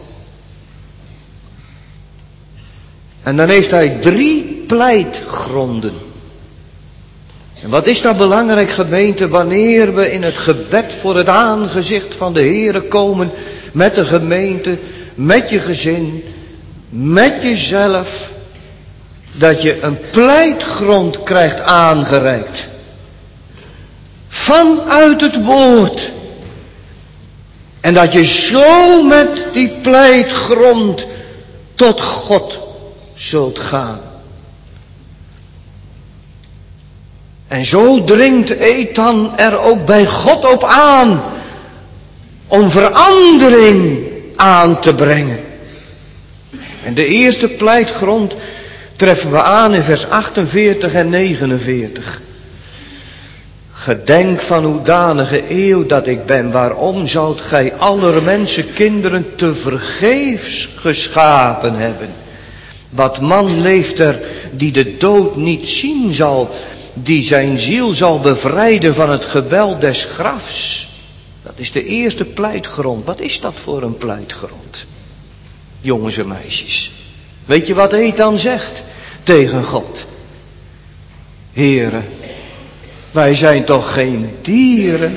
B: En dan heeft hij drie pleitgronden. En wat is nou belangrijk, gemeente, wanneer we in het gebed voor het aangezicht van de Heere komen, met de gemeente, met je gezin, met jezelf, dat je een pleitgrond krijgt aangereikt. Vanuit het woord. En dat je zo met die pleitgrond tot God zult gaan. En zo dringt Ethan er ook bij God op aan om verandering aan te brengen. En de eerste pleitgrond treffen we aan in vers achtenveertig en negenenveertig. Gedenk van hoedanige eeuw dat ik ben, waarom zoudt gij aller mensen kinderen te vergeefs geschapen hebben? Wat man leeft er die de dood niet zien zal, die zijn ziel zal bevrijden van het geweld des grafs. Dat is de eerste pleitgrond. Wat is dat voor een pleitgrond? Jongens en meisjes. Weet je wat Ethan zegt tegen God? Heere, wij zijn toch geen dieren?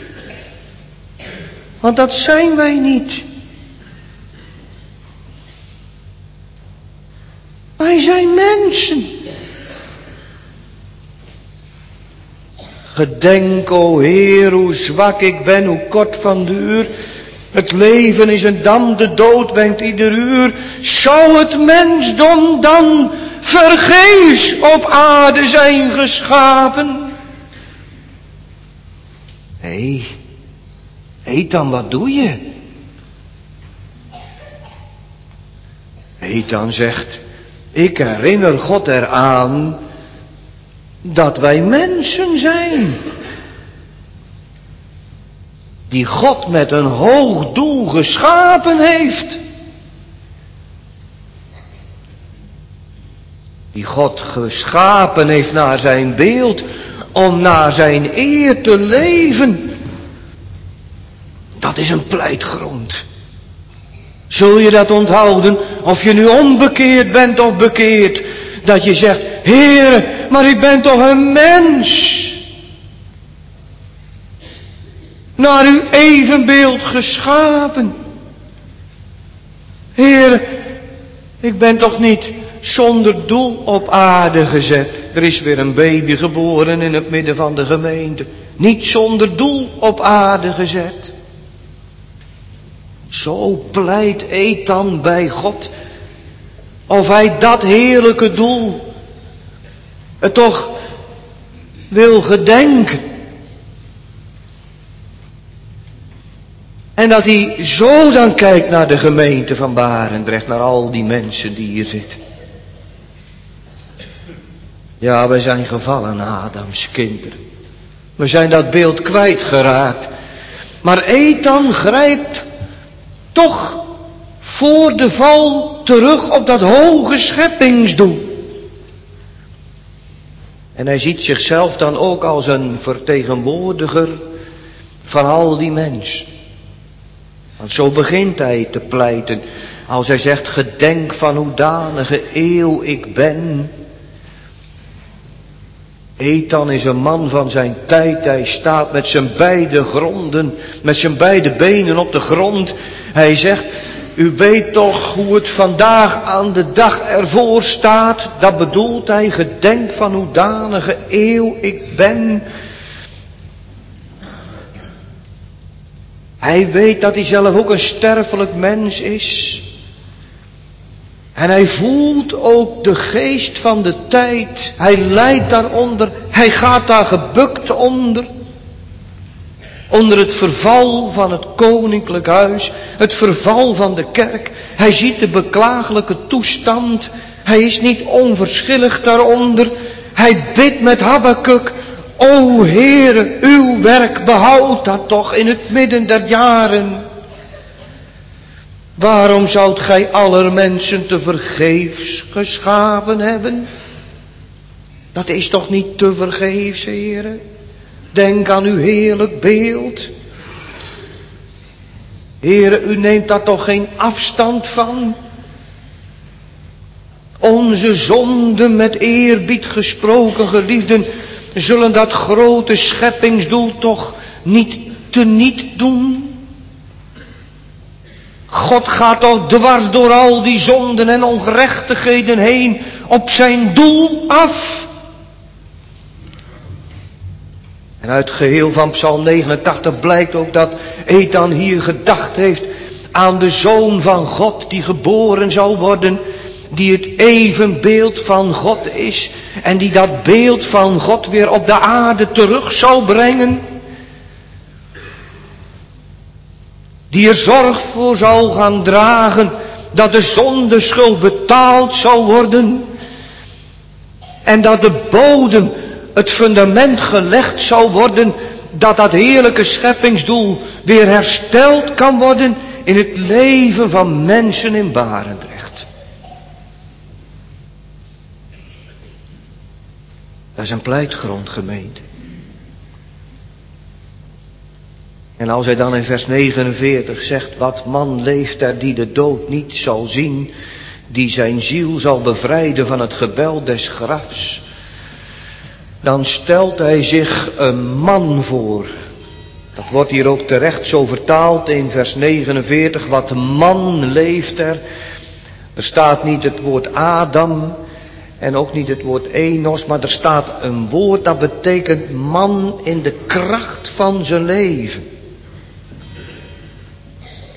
B: Want dat zijn wij niet. Wij zijn mensen. Gedenk, o Heer, hoe zwak ik ben, hoe kort van duur. Het leven is een dam, de dood wenkt ieder uur. Zou het mensdom dan vergeefs op aarde zijn geschapen? Hé, hé dan wat doe je? Ethan zegt, ik herinner God eraan dat wij mensen zijn. Die God met een hoog doel geschapen heeft. Die God geschapen heeft naar zijn beeld, om naar zijn eer te leven. Dat is een pleitgrond. Zul je dat onthouden, of je nu onbekeerd bent of bekeerd, dat je zegt, Heere, maar ik ben toch een mens. Naar uw evenbeeld geschapen. Heere, ik ben toch niet zonder doel op aarde gezet. Er is weer een baby geboren in het midden van de gemeente. Niet zonder doel op aarde gezet. Zo pleit Ethan bij God, of hij dat heerlijke doel het toch wil gedenken. En dat hij zo dan kijkt naar de gemeente van Barendrecht, naar al die mensen die hier zitten. Ja, wij zijn gevallen, Adams kinderen. We zijn dat beeld kwijtgeraakt. Maar Ethan grijpt toch voor de val terug op dat hoge scheppingsdoel. En hij ziet zichzelf dan ook als een vertegenwoordiger van al die mensen. Want zo begint hij te pleiten. Als hij zegt, gedenk van hoedanige eeuw ik ben. Ethan is een man van zijn tijd. Hij staat met zijn beide gronden, met zijn beide benen op de grond. Hij zegt, u weet toch hoe het vandaag aan de dag ervoor staat. Dat bedoelt hij, gedenk van hoedanige eeuw ik ben. Hij weet dat hij zelf ook een sterfelijk mens is. En hij voelt ook de geest van de tijd. Hij lijdt daaronder. Hij gaat daar gebukt onder. Onder het verval van het koninklijk huis. Het verval van de kerk. Hij ziet de beklagelijke toestand. Hij is niet onverschillig daaronder. Hij bidt met Habakuk. O Heere, uw werk behoudt dat toch in het midden der jaren. Waarom zoudt gij aller mensen te vergeefs geschapen hebben? Dat is toch niet te vergeefs, Heere? Denk aan uw heerlijk beeld. Heere, u neemt daar toch geen afstand van? Onze zonden met eerbied gesproken, geliefden, zullen dat grote scheppingsdoel toch niet teniet doen? God gaat toch dwars door al die zonden en ongerechtigheden heen op zijn doel af. En uit het geheel van Psalm negenentachtig blijkt ook dat Ethan hier gedacht heeft aan de Zoon van God die geboren zou worden, die het evenbeeld van God is en die dat beeld van God weer op de aarde terug zou brengen. Die er zorg voor zou gaan dragen dat de zondeschuld betaald zou worden. En dat de bodem, het fundament gelegd zou worden, dat dat heerlijke scheppingsdoel weer hersteld kan worden in het leven van mensen in Barendrecht. Dat is een pleitgrond, gemeente. En als hij dan in vers negenenveertig zegt, wat man leeft er die de dood niet zal zien, die zijn ziel zal bevrijden van het geweld des grafs, dan stelt hij zich een man voor. Dat wordt hier ook terecht zo vertaald in vers negenenveertig, wat man leeft er. Er staat niet het woord Adam en ook niet het woord Enos, maar er staat een woord dat betekent man in de kracht van zijn leven.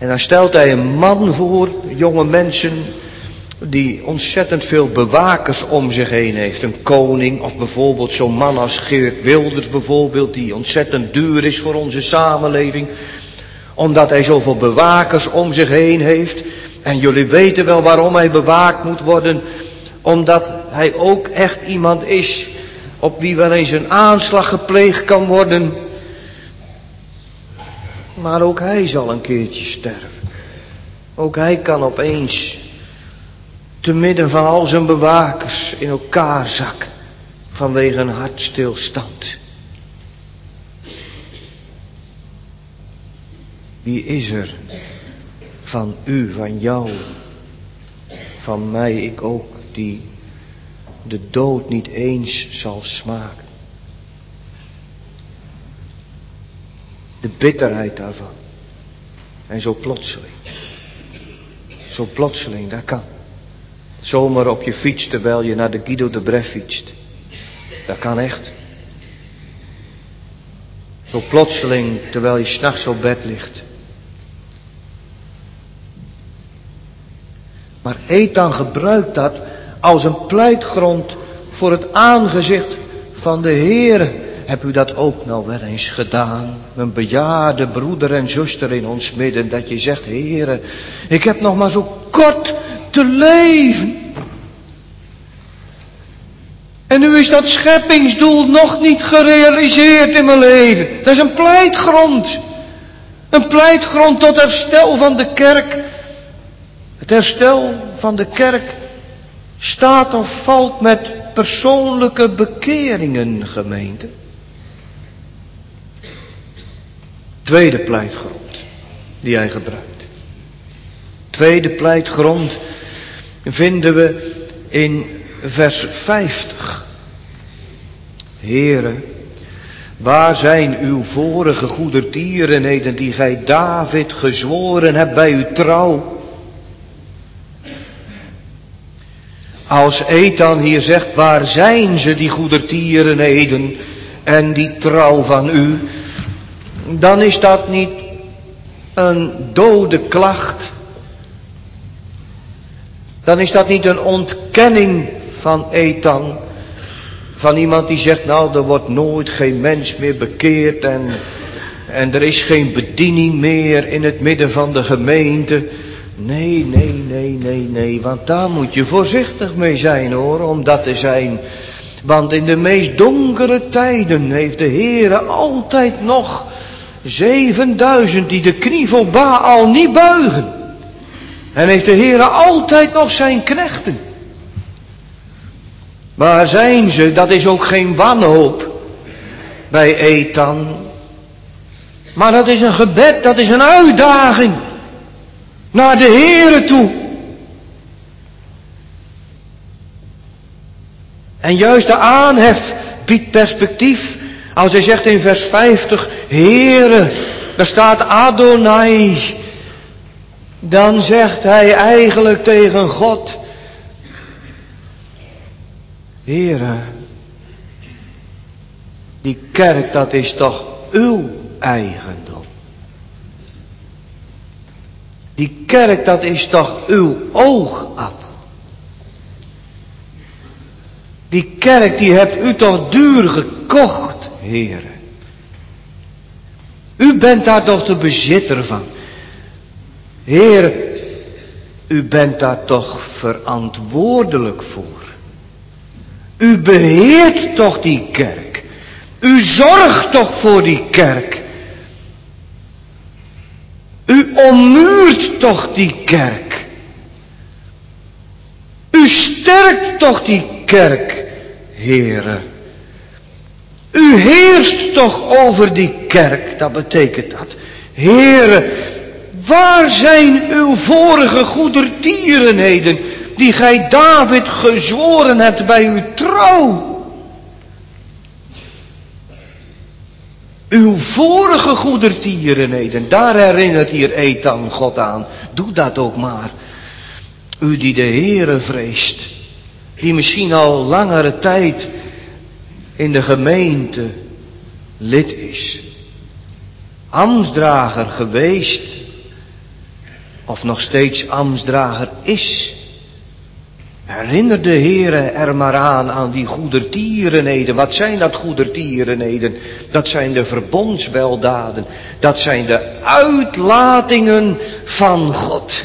B: En dan stelt hij een man voor, jonge mensen, die ontzettend veel bewakers om zich heen heeft. Een koning of bijvoorbeeld zo'n man als Geert Wilders bijvoorbeeld, die ontzettend duur is voor onze samenleving. Omdat hij zoveel bewakers om zich heen heeft. En jullie weten wel waarom hij bewaakt moet worden. Omdat hij ook echt iemand is op wie wel eens een aanslag gepleegd kan worden. Maar ook hij zal een keertje sterven. Ook hij kan opeens te midden van al zijn bewakers in elkaar zakken vanwege een hartstilstand. Wie is er van u, van jou, van mij, ik ook, die de dood niet eens zal smaken? De bitterheid daarvan. En zo plotseling. Zo plotseling, dat kan. Zomaar op je fiets terwijl je naar de Guido de Bref fietst. Dat kan echt. Zo plotseling terwijl je 's nachts op bed ligt. Maar Ethan gebruikt dat als een pleitgrond voor het aangezicht van de Heere. Heb u dat ook nou wel eens gedaan? Een bejaarde broeder en zuster in ons midden. Dat je zegt, Heere, ik heb nog maar zo kort te leven. En nu is dat scheppingsdoel nog niet gerealiseerd in mijn leven. Dat is een pleitgrond. Een pleitgrond tot herstel van de kerk. Het herstel van de kerk staat of valt met persoonlijke bekeringen, gemeente. Tweede pleitgrond die hij gebruikt. Tweede pleitgrond vinden we in vers vijftig. Heere, waar zijn uw vorige goedertierenheden die gij David gezworen hebt bij uw trouw? Als Ethan hier zegt, waar zijn ze die goedertierenheden en die trouw van u? Dan is dat niet een dode klacht. Dan is dat niet een ontkenning van Ethan. Van iemand die zegt, nou er wordt nooit geen mens meer bekeerd en, en er is geen bediening meer in het midden van de gemeente. Nee, nee, nee, nee, nee, want daar moet je voorzichtig mee zijn hoor, om dat te zijn. Want in de meest donkere tijden heeft de Heere altijd nog zevenduizend die de knie voor Baal niet buigen. En heeft de Heere altijd nog zijn knechten. Waar zijn ze? Dat is ook geen wanhoop bij Ethan. Maar dat is een gebed, dat is een uitdaging naar de Heere toe. En juist de aanhef biedt perspectief. Als hij zegt in vers vijftig, Heere, daar staat Adonai. Dan zegt hij eigenlijk tegen God, Heere, die kerk dat is toch uw eigendom. Die kerk dat is toch uw oogappel. Die kerk die hebt u toch duur gekocht, Heere. U bent daar toch de bezitter van. Heere, u bent daar toch verantwoordelijk voor. U beheert toch die kerk. U zorgt toch voor die kerk. U ommuurt toch die kerk. U sterkt toch die kerk, Heere. U heerst toch over die kerk, dat betekent dat. Heere, waar zijn uw vorige goedertierenheden die gij David gezworen hebt bij uw trouw? Uw vorige goedertierenheden, daar herinnert hier Ethan God aan. Doe dat ook maar. U die de Heere vreest, die misschien al langere tijd in de gemeente lid is, ambtsdrager geweest, of nog steeds ambtsdrager is. Herinner de Heere er maar aan, aan die goedertierenheden. Wat zijn dat goedertierenheden? Dat zijn de verbondsweldaden. Dat zijn de uitlatingen van God.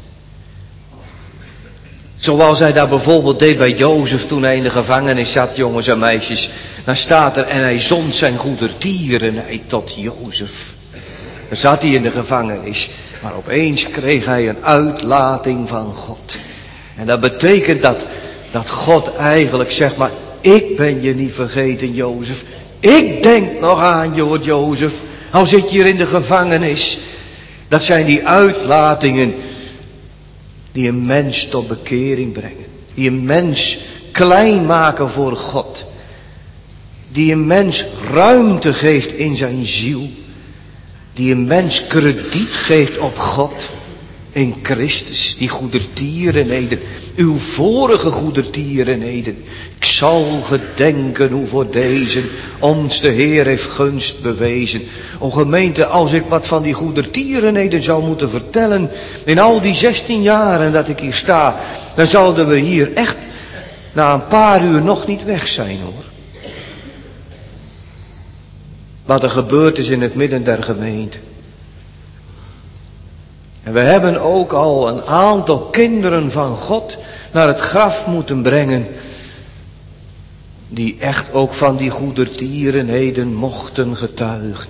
B: Zoals hij daar bijvoorbeeld deed bij Jozef toen hij in de gevangenis zat, jongens en meisjes. Dan staat er, en hij zond zijn goedertierenheid tot Jozef. Dan zat hij in de gevangenis, maar opeens kreeg hij een uitlating van God. En dat betekent dat, dat God eigenlijk zegt, maar ik ben je niet vergeten, Jozef. Ik denk nog aan je, Jozef. Al zit je hier in de gevangenis. Dat zijn die uitlatingen die een mens tot bekering brengen. Die een mens klein maken voor God. Die een mens ruimte geeft in zijn ziel. Die een mens krediet geeft op God. In Christus, die goedertierenheden, uw vorige goedertierenheden. Ik zal gedenken hoe voor deze ons de Heer heeft gunst bewezen. O gemeente, als ik wat van die goedertierenheden zou moeten vertellen, in al die zestien jaren dat ik hier sta, dan zouden we hier echt na een paar uur nog niet weg zijn, hoor. Wat er gebeurd is in het midden der gemeente. En we hebben ook al een aantal kinderen van God naar het graf moeten brengen. Die echt ook van die goedertierenheden mochten getuigen.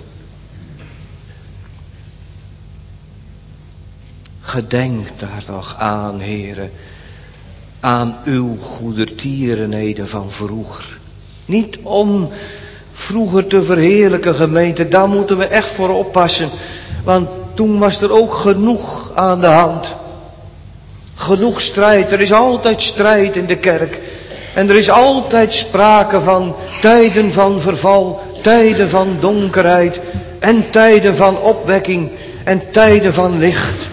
B: Gedenk daar toch aan, Heere. Aan uw goedertierenheden van vroeger. Niet om vroeger te verheerlijken, gemeente. Daar moeten we echt voor oppassen. Want toen was er ook genoeg aan de hand. Genoeg strijd. Er is altijd strijd in de kerk. En er is altijd sprake van tijden van verval, tijden van donkerheid en tijden van opwekking en tijden van licht.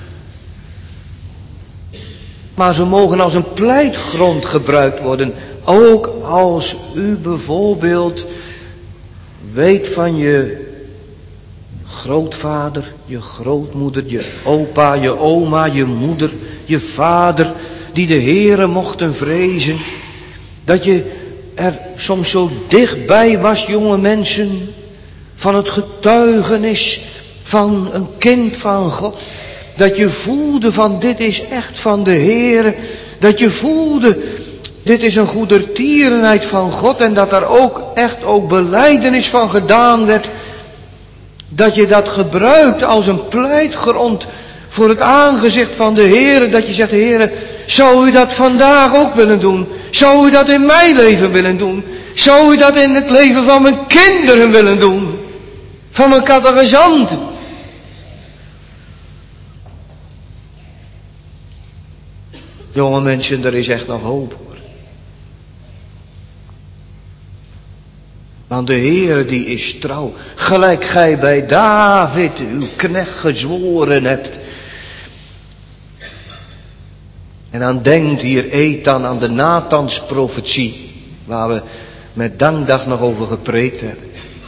B: Maar ze mogen als een pleitgrond gebruikt worden. Ook als u bijvoorbeeld weet van je grootvader, je grootmoeder, je opa, je oma, je moeder, je vader, die de Heere mochten vrezen. Dat je er soms zo dichtbij was, jonge mensen, van het getuigenis van een kind van God. Dat je voelde van dit is echt van de Heere. Dat je voelde, dit is een goedertierenheid van God. En dat daar ook echt ook belijdenis van gedaan werd. Dat je dat gebruikt als een pleitgrond voor het aangezicht van de Heere. Dat je zegt, Heere, zou u dat vandaag ook willen doen? Zou u dat in mijn leven willen doen? Zou u dat in het leven van mijn kinderen willen doen? Van mijn catechisant? Jonge mensen, er is echt nog hoop, hoor. Want de Heere die is trouw. Gelijk gij bij David uw knecht gezworen hebt. En dan denkt hier Ethan aan de Nathans profetie. Waar we met dankdag nog over gepreekt hebben.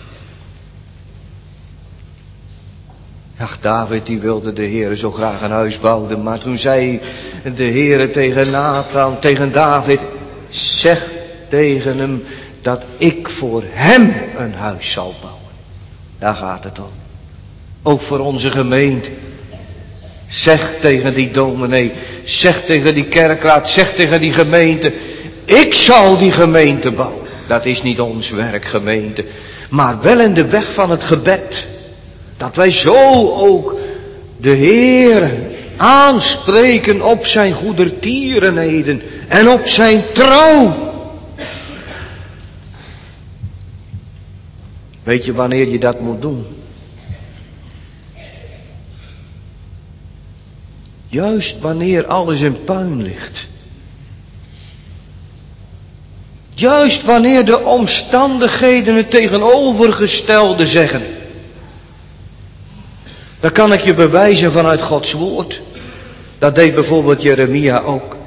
B: Ach, David die wilde de Heere zo graag een huis bouwen. Maar toen zei de Heere tegen Nathan, tegen David. Zeg tegen hem dat ik voor hem een huis zal bouwen. Daar gaat het om. Ook voor onze gemeente. Zeg tegen die dominee, zeg tegen die kerkraad, zeg tegen die gemeente. Ik zal die gemeente bouwen. Dat is niet ons werk, gemeente. Maar wel in de weg van het gebed. Dat wij zo ook de Heer aanspreken op zijn goedertierenheden en op zijn trouw. Weet je wanneer je dat moet doen? Juist wanneer alles in puin ligt. Juist wanneer de omstandigheden het tegenovergestelde zeggen. Dat kan ik je bewijzen vanuit Gods woord. Dat deed bijvoorbeeld Jeremia ook.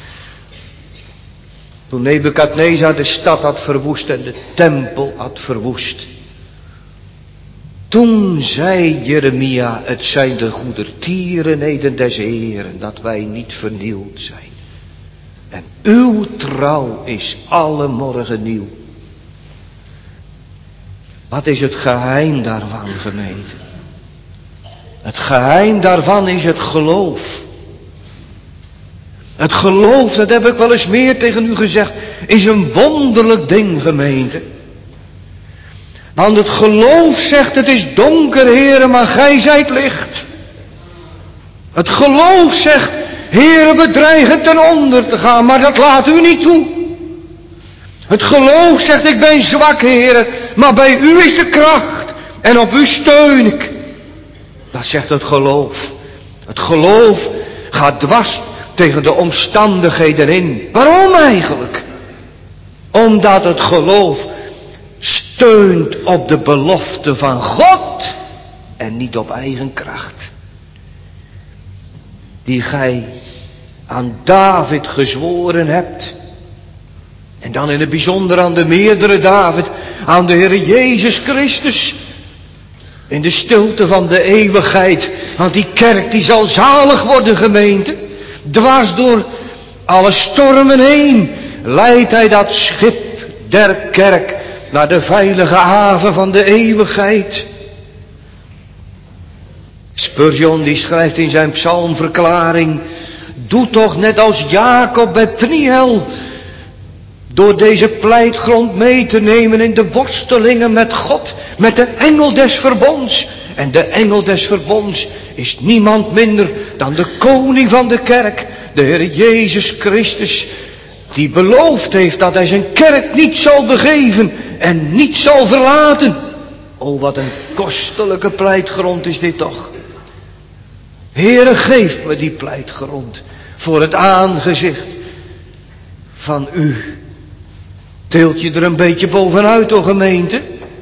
B: Toen Nebukadnezar de stad had verwoest en de tempel had verwoest. Toen zei Jeremia, het zijn de goedertierenheden des Heeren, dat wij niet vernield zijn. En uw trouw is alle morgen nieuw. Wat is het geheim daarvan, gemeente? Het geheim daarvan is het geloof. Het geloof, dat heb ik wel eens meer tegen u gezegd, is een wonderlijk ding, gemeente. Want het geloof zegt, het is donker, Heere, maar gij zijt licht. Het geloof zegt, Heere, we dreigen ten onder te gaan, maar dat laat u niet toe. Het geloof zegt, ik ben zwak, Heere, maar bij u is de kracht en op u steun ik. Dat zegt het geloof. Het geloof gaat dwars tegen de omstandigheden in. Waarom eigenlijk? Omdat het geloof steunt op de belofte van God en niet op eigen kracht. Die gij aan David gezworen hebt. En dan in het bijzonder aan de meerdere David, aan de Heer Jezus Christus. In de stilte van de eeuwigheid, want die kerk die zal zalig worden, gemeente. Dwars door alle stormen heen leidt hij dat schip der kerk naar de veilige haven van de eeuwigheid. Spurgeon die schrijft in zijn psalmverklaring, doe toch net als Jacob bij Peniel, door deze pleitgrond mee te nemen in de worstelingen met God, met de engel des verbonds. En de engel des verbonds is niemand minder dan de koning van de kerk, de Heer Jezus Christus, die beloofd heeft dat hij zijn kerk niet zal begeven en niet zal verlaten. O, wat een kostelijke pleitgrond is dit toch. Heere, geef me die pleitgrond voor het aangezicht van u. Tilt je er een beetje bovenuit, o gemeente?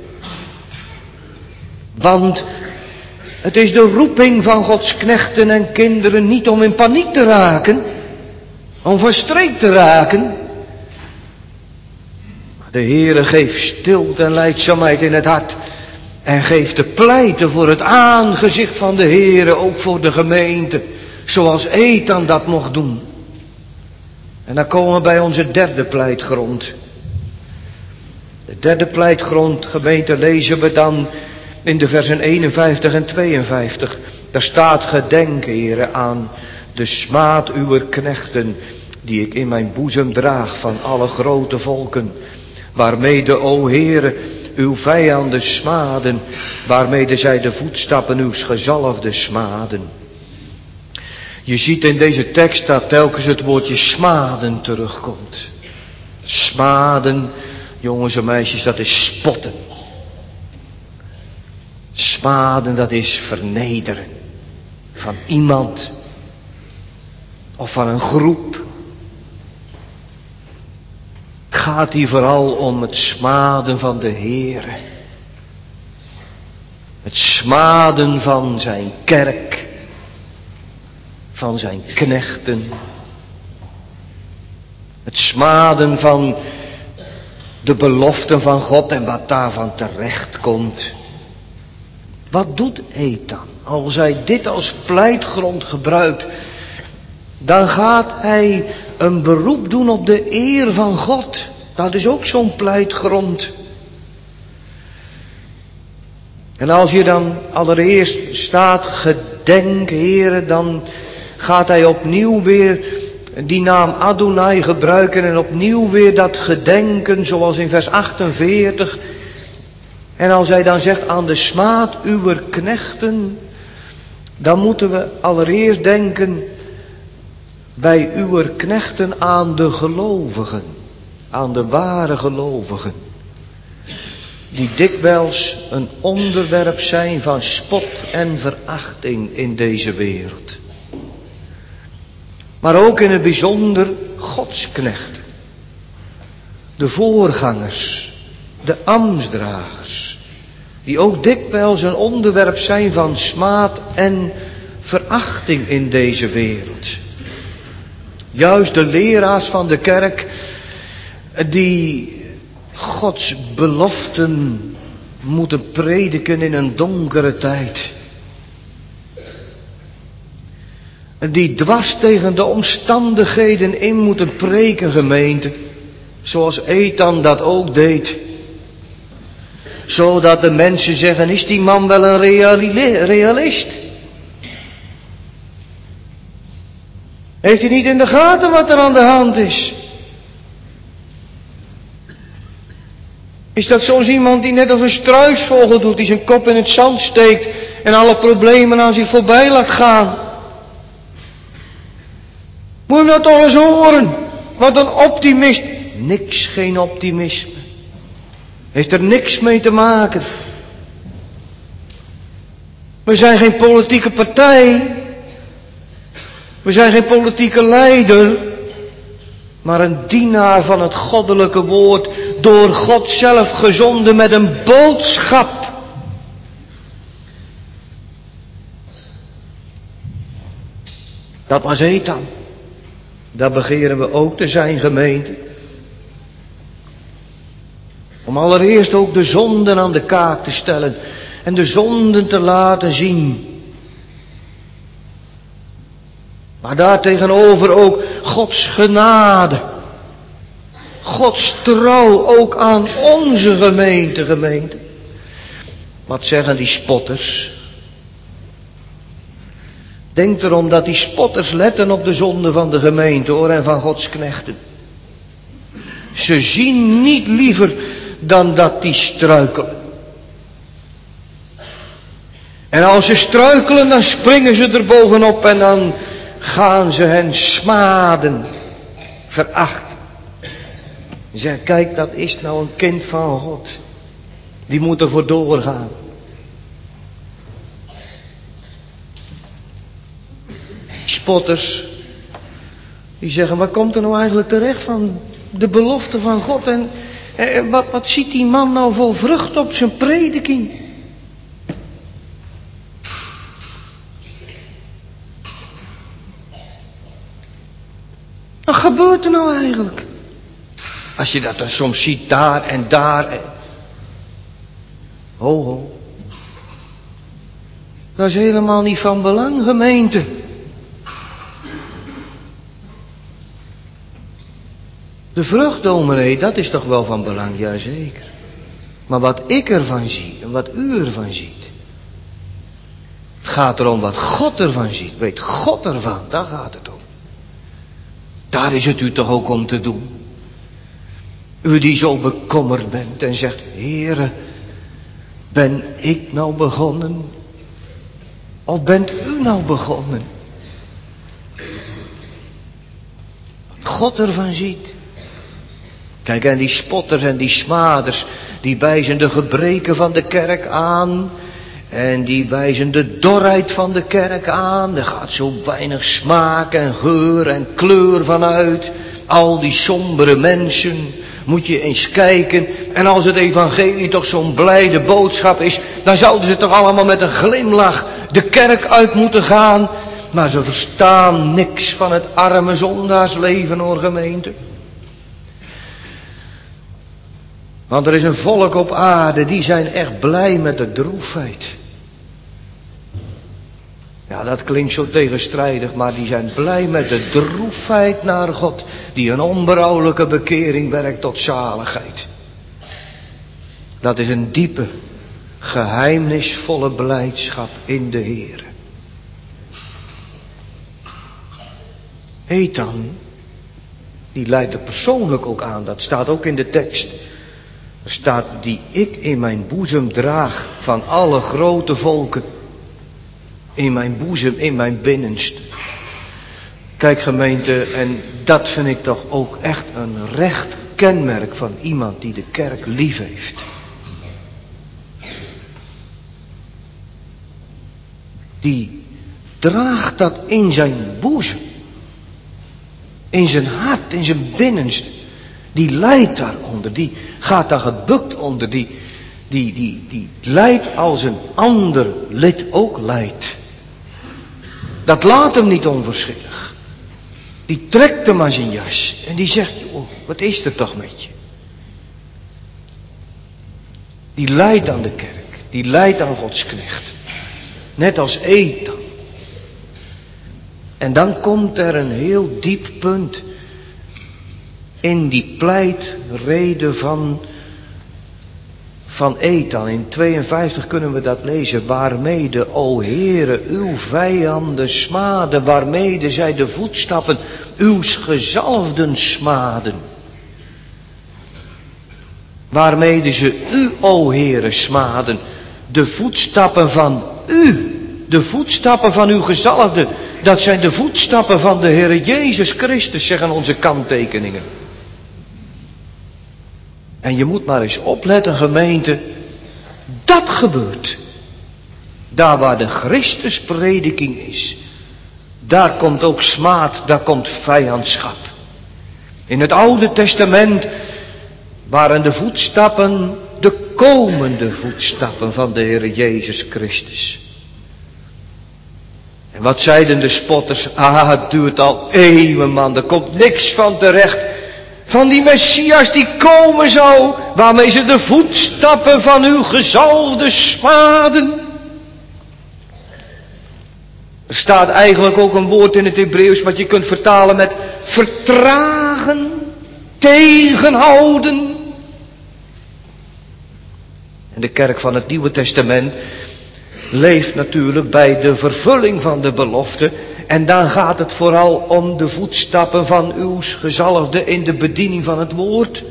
B: Want het is de roeping van Gods knechten en kinderen niet om in paniek te raken, om verstrikt te raken. Maar de Heere geeft stilte en lijdzaamheid in het hart en geeft te pleiten voor het aangezicht van de Heere, ook voor de gemeente, zoals Ethan dat mocht doen. En dan komen we bij onze derde pleitgrond. De derde pleitgrond, gemeente, lezen we dan in de versen eenenvijftig en tweeënvijftig. Daar staat, gedenk, Heere, aan de smaad uwer knechten, die ik in mijn boezem draag van alle grote volken, waarmede, o Heere, uw vijanden smaden, waarmede zij de voetstappen uws gezalfden smaden. Je ziet in deze tekst dat telkens het woordje smaden terugkomt. Smaden, jongens en meisjes, dat is spotten. Smaden, dat is vernederen. Van iemand. Of van een groep. Het gaat hier vooral om het smaden van de Heere. Het smaden van zijn kerk. Van zijn knechten. Het smaden van de beloften van God en wat daarvan terecht komt. Wat doet Ethan? Als hij dit als pleitgrond gebruikt, dan gaat hij een beroep doen op de eer van God. Dat is ook zo'n pleitgrond. En als je dan allereerst staat, gedenk, Heere, dan gaat hij opnieuw weer die naam Adonai gebruiken en opnieuw weer dat gedenken, zoals in vers achtenveertig. En als hij dan zegt aan de smaad uwer knechten, dan moeten we allereerst denken bij uwer knechten aan de gelovigen, aan de ware gelovigen, die dikwijls een onderwerp zijn van spot en verachting in deze wereld. Maar ook in het bijzonder Godsknechten, de voorgangers, de ambtsdragers, die ook dikwijls een onderwerp zijn van smaad en verachting in deze wereld. Juist de leraars van de kerk, die Gods beloften moeten prediken in een donkere tijd. Die dwars tegen de omstandigheden in moeten preken, gemeente. Zoals Ethan dat ook deed. Zodat de mensen zeggen, is die man wel een realist? Heeft hij niet in de gaten wat er aan de hand is? Is dat soms iemand die net als een struisvogel doet, die zijn kop in het zand steekt en alle problemen aan zich voorbij laat gaan? Moet je nou toch eens horen, wat een optimist. Niks, geen optimisme. Heeft er niks mee te maken. We zijn geen politieke partij. We zijn geen politieke leider. Maar een dienaar van het goddelijke woord, door God zelf gezonden met een boodschap. Dat was Ethan. Dat begeren we ook te zijn, gemeente. Om allereerst ook de zonden aan de kaak te stellen en de zonden te laten zien. Maar daartegenover ook Gods genade. Gods trouw ook aan onze gemeente, gemeente. Wat zeggen die spotters? Denk erom dat die spotters letten op de zonde van de gemeente, hoor, en van Gods knechten. Ze zien niet liever dan dat die struikelen. En als ze struikelen, dan springen ze er bovenop en dan gaan ze hen smaden, verachten. Zeg, kijk, dat is nou een kind van God. Die moet ervoor doorgaan. Spotters, die zeggen, wat komt er nou eigenlijk terecht van de belofte van God? En eh, wat, wat ziet die man nou voor vrucht op zijn prediking? Wat gebeurt er nou eigenlijk? Als je dat dan soms ziet, daar en daar. En... Ho, ho. Dat is helemaal niet van belang, gemeente. De vrucht, dominee, dat is toch wel van belang, jazeker. Maar wat ik ervan zie en wat u ervan ziet. Het gaat erom wat God ervan ziet. Weet God ervan, daar gaat het om. Daar is het u toch ook om te doen. U die zo bekommerd bent en zegt, Heere, ben ik nou begonnen? Of bent u nou begonnen? Wat God ervan ziet. Kijk, en die spotters en die smaders, die wijzen de gebreken van de kerk aan. En die wijzen de dorheid van de kerk aan. Er gaat zo weinig smaak en geur en kleur vanuit. Al die sombere mensen, moet je eens kijken. En als het evangelie toch zo'n blijde boodschap is, dan zouden ze toch allemaal met een glimlach de kerk uit moeten gaan. Maar ze verstaan niks van het arme zondaarsleven, hoor, gemeente. Want er is een volk op aarde, die zijn echt blij met de droefheid. Ja, dat klinkt zo tegenstrijdig, maar die zijn blij met de droefheid naar God, die een onberouwelijke bekering werkt tot zaligheid. Dat is een diepe, geheimnisvolle blijdschap in de Heere. Ethan, die leidt er persoonlijk ook aan, dat staat ook in de tekst. Er staat, die ik in mijn boezem draag van alle grote volken. In mijn boezem, in mijn binnenste. Kijk, gemeente, en dat vind ik toch ook echt een recht kenmerk van iemand die de kerk lief heeft. Die draagt dat in zijn boezem. In zijn hart, in zijn binnenste. Die lijdt daaronder, die gaat daar gebukt onder, die, die, die, die lijdt als een ander lid ook lijdt. Dat laat hem niet onverschillig. Die trekt hem aan zijn jas en die zegt, joh, wat is er toch met je? Die lijdt aan de kerk. Die lijdt aan Gods knecht. Net als Ethan. En dan komt er een heel diep punt in die pleitrede van, van Ethan. In tweeënvijftig kunnen we dat lezen. Waarmede, o Heere, uw vijanden smaden. Waarmede zij de voetstappen uws gezalfden smaden. Waarmede ze u, o Heere, smaden. De voetstappen van u. De voetstappen van uw gezalfde. Dat zijn de voetstappen van de Heer Jezus Christus, zeggen onze kanttekeningen. En je moet maar eens opletten, gemeente. Dat gebeurt. Daar waar de Christusprediking is. Daar komt ook smaad, daar komt vijandschap. In het Oude Testament waren de voetstappen de komende voetstappen van de Heer Jezus Christus. En wat zeiden de spotters? Ah, het duurt al eeuwen, man, er komt niks van terecht. Van die Messias die komen zou, waarmee ze de voetstappen van uw gezalfde smaden. Er staat eigenlijk ook een woord in het Hebreeuws wat je kunt vertalen met vertragen, tegenhouden. En de kerk van het Nieuwe Testament leeft natuurlijk bij de vervulling van de belofte. En dan gaat het vooral om de voetstappen van uw gezalfde in de bediening van het woord.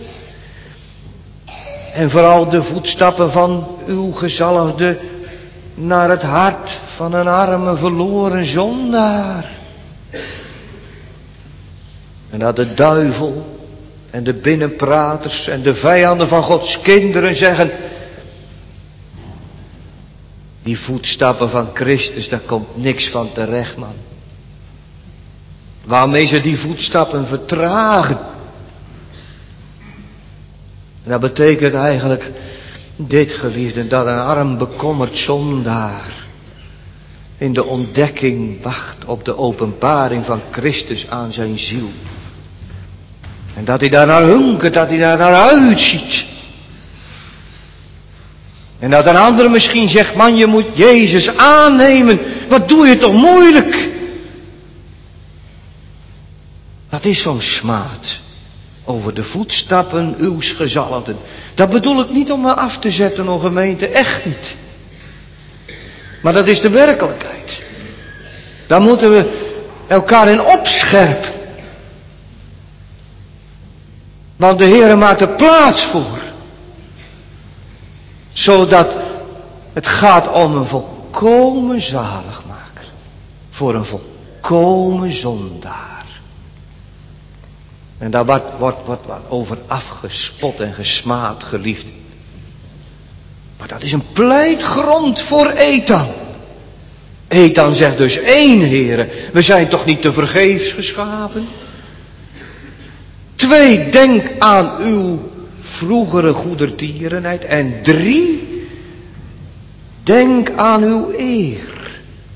B: En vooral de voetstappen van uw gezalfde naar het hart van een arme verloren zondaar. En dat de duivel en de binnenpraters en de vijanden van Gods kinderen zeggen: die voetstappen van Christus, daar komt niks van terecht, man. Waarmee ze die voetstappen vertragen. En dat betekent eigenlijk dit, geliefden, dat een arm bekommerd zondaar in de ontdekking wacht op de openbaring van Christus aan zijn ziel. En dat hij daar naar hunkert, dat hij daar naar uitziet. En dat een ander misschien zegt: man, je moet Jezus aannemen. Wat doe je toch moeilijk? Dat is zo'n smaad over de voetstappen uws gezalfden. Dat bedoel ik niet om me af te zetten, o gemeente, echt niet. Maar dat is de werkelijkheid. Daar moeten we elkaar in opscherpen. Want de Heer maakt er plaats voor. Zodat het gaat om een volkomen zaligmaker. Voor een volkomen zondaar. En daar wordt, wordt, wordt, wordt over afgespot en gesmaad, geliefd. Maar dat is een pleitgrond voor Ethan. Ethan zegt dus: één, Heere, we zijn toch niet te vergeefs geschapen? Twee, denk aan uw vroegere goedertierenheid. En drie, denk aan uw eer.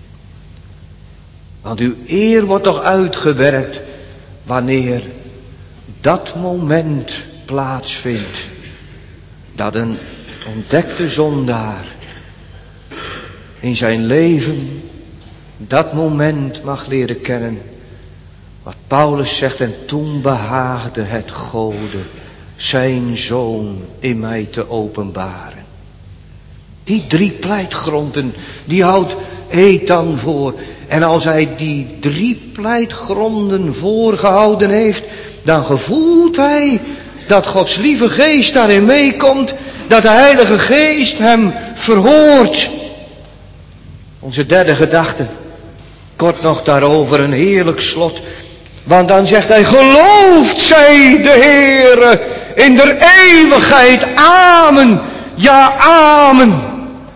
B: Want uw eer wordt toch uitgewerkt wanneer dat moment plaatsvindt dat een ontdekte zondaar in zijn leven dat moment mag leren kennen. Wat Paulus zegt: en toen behaagde het Gode zijn Zoon in mij te openbaren. Die drie pleitgronden, die houdt Ethan voor. En als hij die drie pleitgronden voorgehouden heeft, dan gevoelt hij dat Gods lieve geest daarin meekomt, dat de Heilige Geest hem verhoort. Onze derde gedachte, kort nog daarover, een heerlijk slot. Want dan zegt hij: gelooft zij de Heere in der eeuwigheid. Amen. Ja, amen.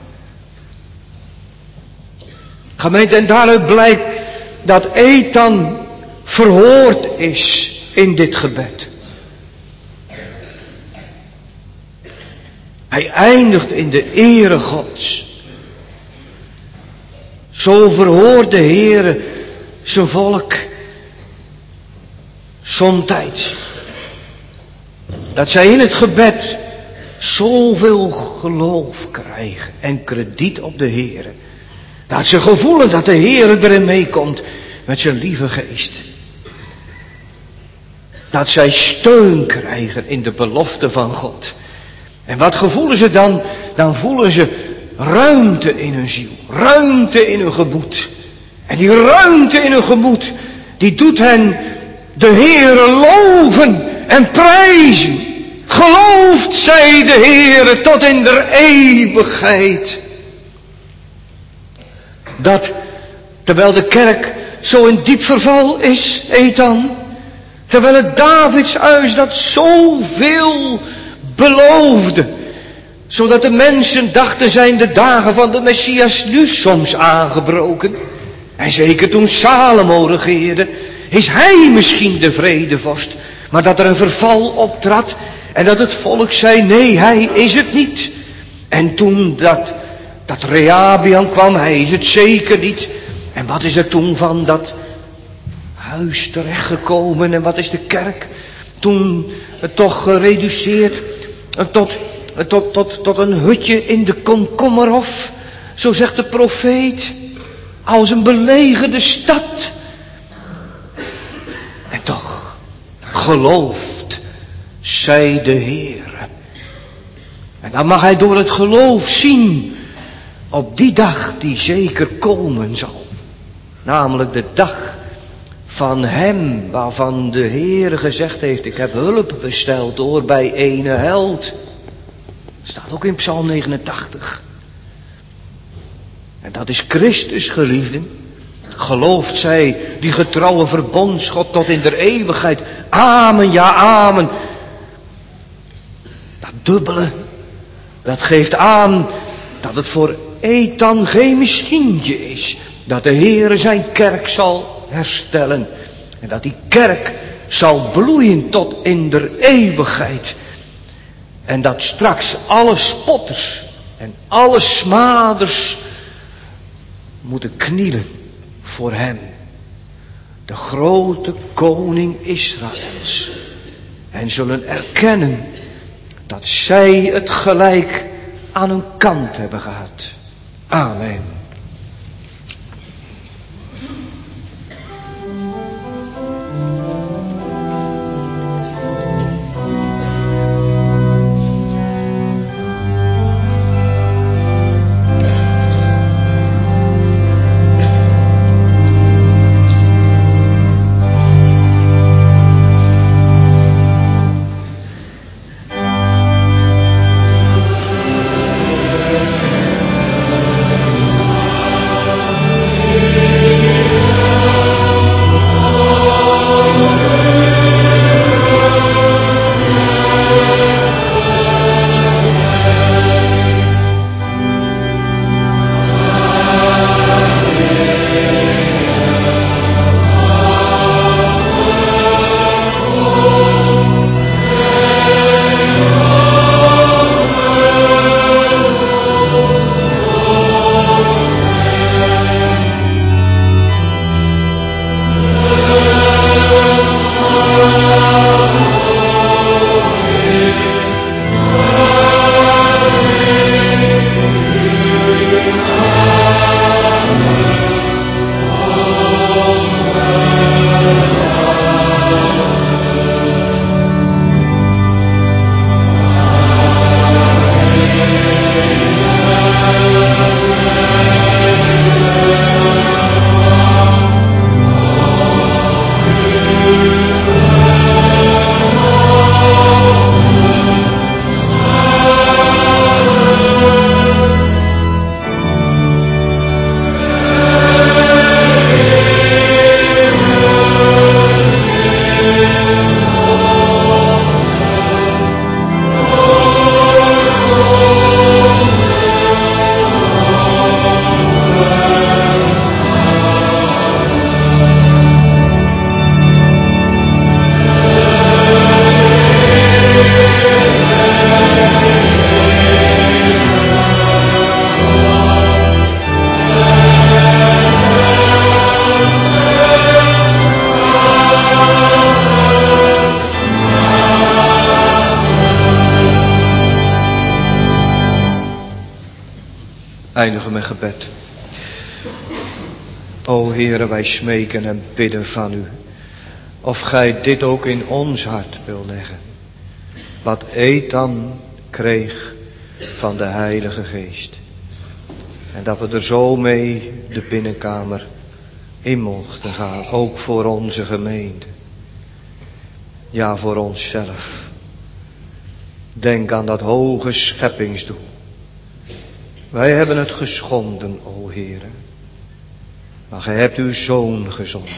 B: Gemeente, en daaruit blijkt dat Ethan verhoord is in dit gebed. Hij eindigt in de ere Gods. Zo verhoort de Heere zijn volk somtijds. Dat zij in het gebed zoveel geloof krijgen en krediet op de Heere. Dat ze gevoelen dat de Heere erin meekomt met zijn lieve geest. Dat zij steun krijgen in de belofte van God. En wat gevoelen ze dan? Dan voelen ze ruimte in hun ziel. Ruimte in hun gemoed. En die ruimte in hun gemoed, die doet hen de Heere loven en prijzen. Gelooft zij de Heere tot in der eeuwigheid. Dat, terwijl de kerk zo in diep verval is, Ethan, terwijl het Davidshuis dat zoveel beloofde, zodat de mensen dachten zijn de dagen van de Messias nu soms aangebroken. En zeker toen Salomo regeerde, is hij misschien de vredevorst, maar dat er een verval optrad en dat het volk zei, nee, hij is het niet. En toen dat, dat Rehabeam kwam, hij is het zeker niet. En wat is er toen van dat huis terechtgekomen en wat is de kerk toen het toch gereduceerd tot, tot, tot, tot een hutje in de Komkommerhof, zo zegt de profeet, als een belegerde stad. En toch gelooft zij de Heere. En dan mag hij door het geloof zien op die dag die zeker komen zal. Namelijk de dag van hem waarvan de Heere gezegd heeft, ik heb hulp besteld hoor bij ene held. Staat ook in Psalm negenentachtig. En dat is Christus, geliefden. Gelooft zij die getrouwe verbondsgod tot in der eeuwigheid. Amen, ja amen. Dat dubbele, dat geeft aan dat het voor Ethan geen misschientje is. Dat de Heere zijn kerk zal herstellen. En dat die kerk zal bloeien tot in der eeuwigheid. En dat straks alle spotters en alle smaders moeten knielen voor hem. De grote koning Israëls. En zullen erkennen dat zij het gelijk aan hun kant hebben gehad. Amen. eindigen met gebed. O Heere, wij smeken en bidden van u. Of gij dit ook in ons hart wil leggen. Wat Ethan kreeg van de Heilige Geest. En dat we er zo mee de binnenkamer in mochten gaan. Ook voor onze gemeente. Ja, voor onszelf. Denk aan dat hoge scheppingsdoel. Wij hebben het geschonden, o Heere. Maar gij hebt uw Zoon gezonden.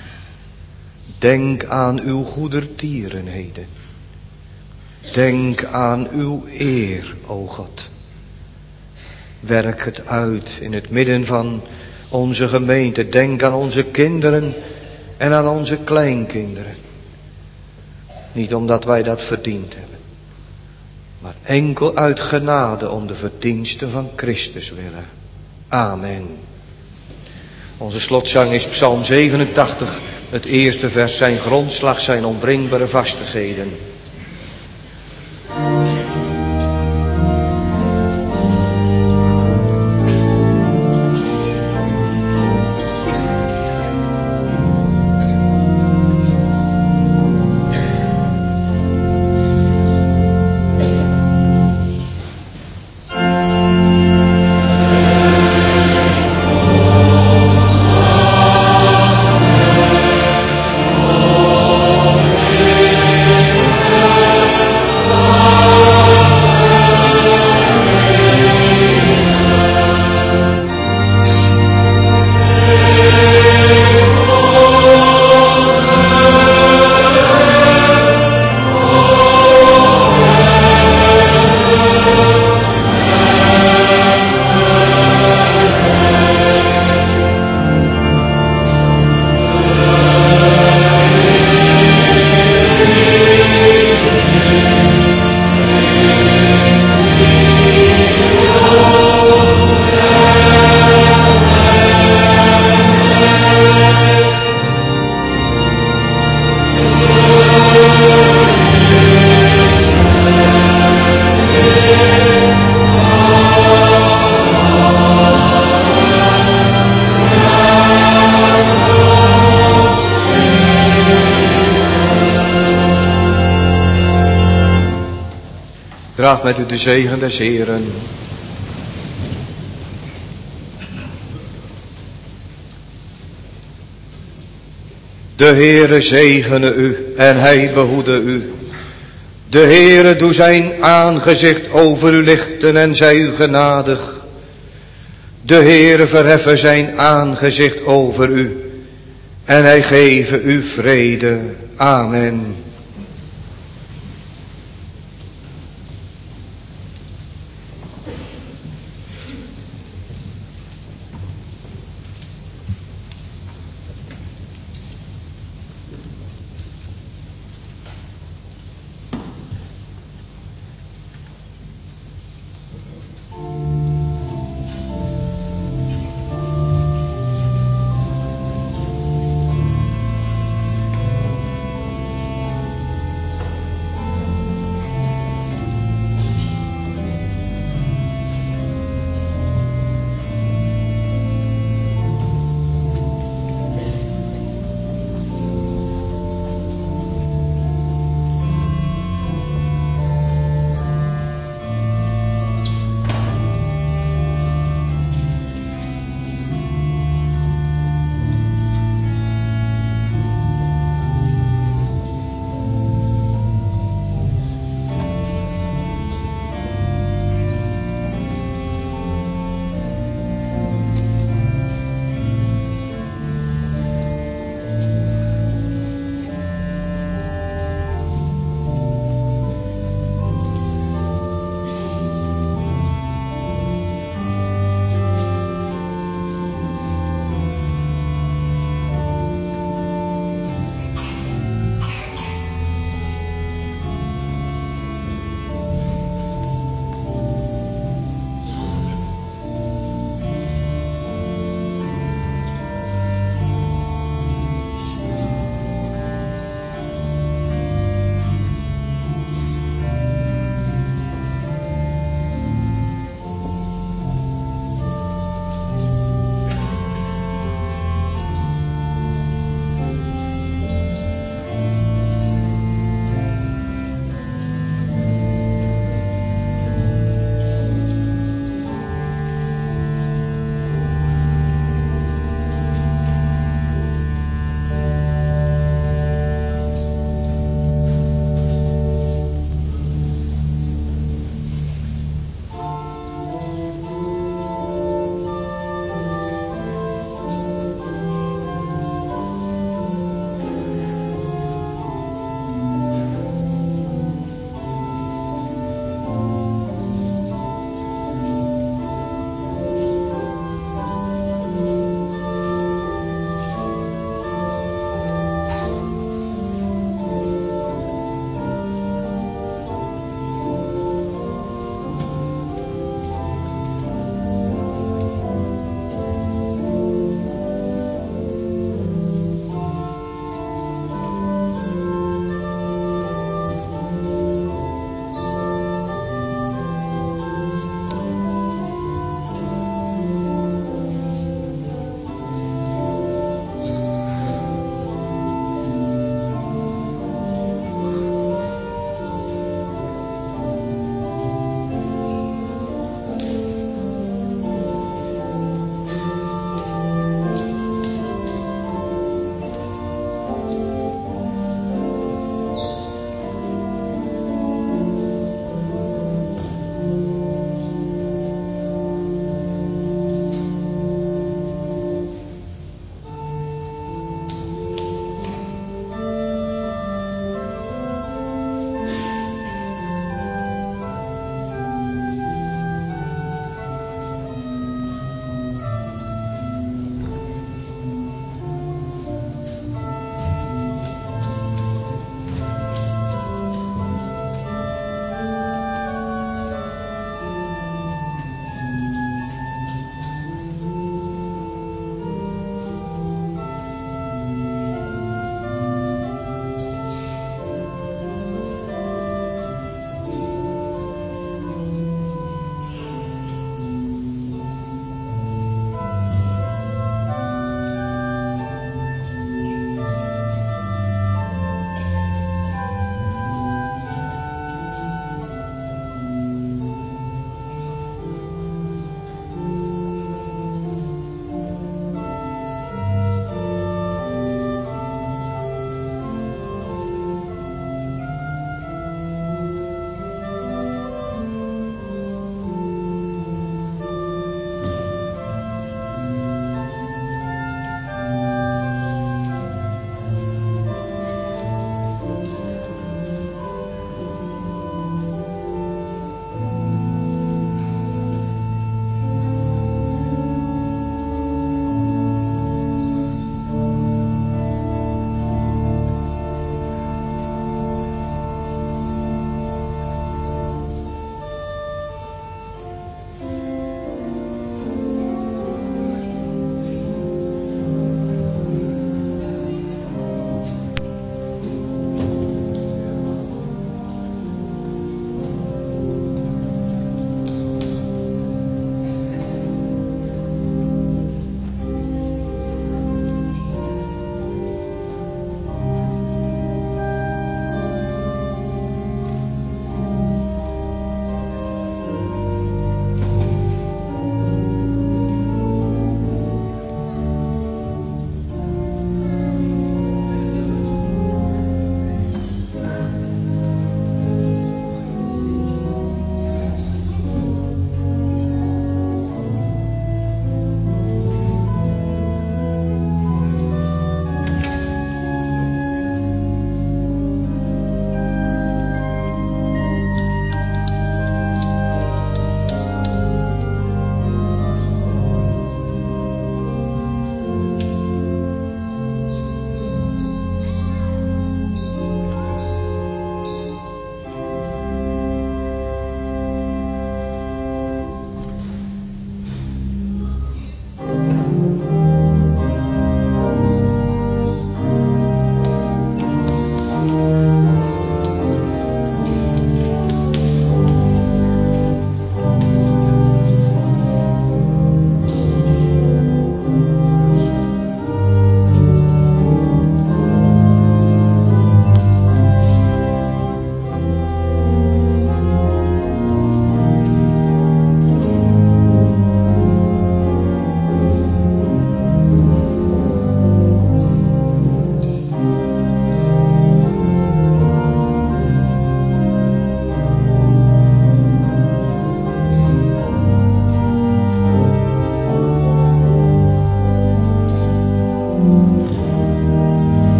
B: Denk aan uw goedertierenheden. Denk aan uw eer, o God. Werk het uit in het midden van onze gemeente. Denk aan onze kinderen en aan onze kleinkinderen. Niet omdat wij dat verdiend hebben. Maar enkel uit genade om de verdiensten van Christus willen. Amen. Onze slotzang is Psalm zevenentachtig. Het eerste vers, zijn grondslag, zijn onwringbare vastigheden. Draag met u de zegen des Heeren. De Heere zegene u en hij behoede u. De Heere doe zijn aangezicht over u lichten en zij u genadig. De Heere verheffen zijn aangezicht over u en hij geven u vrede. Amen.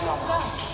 C: Amen.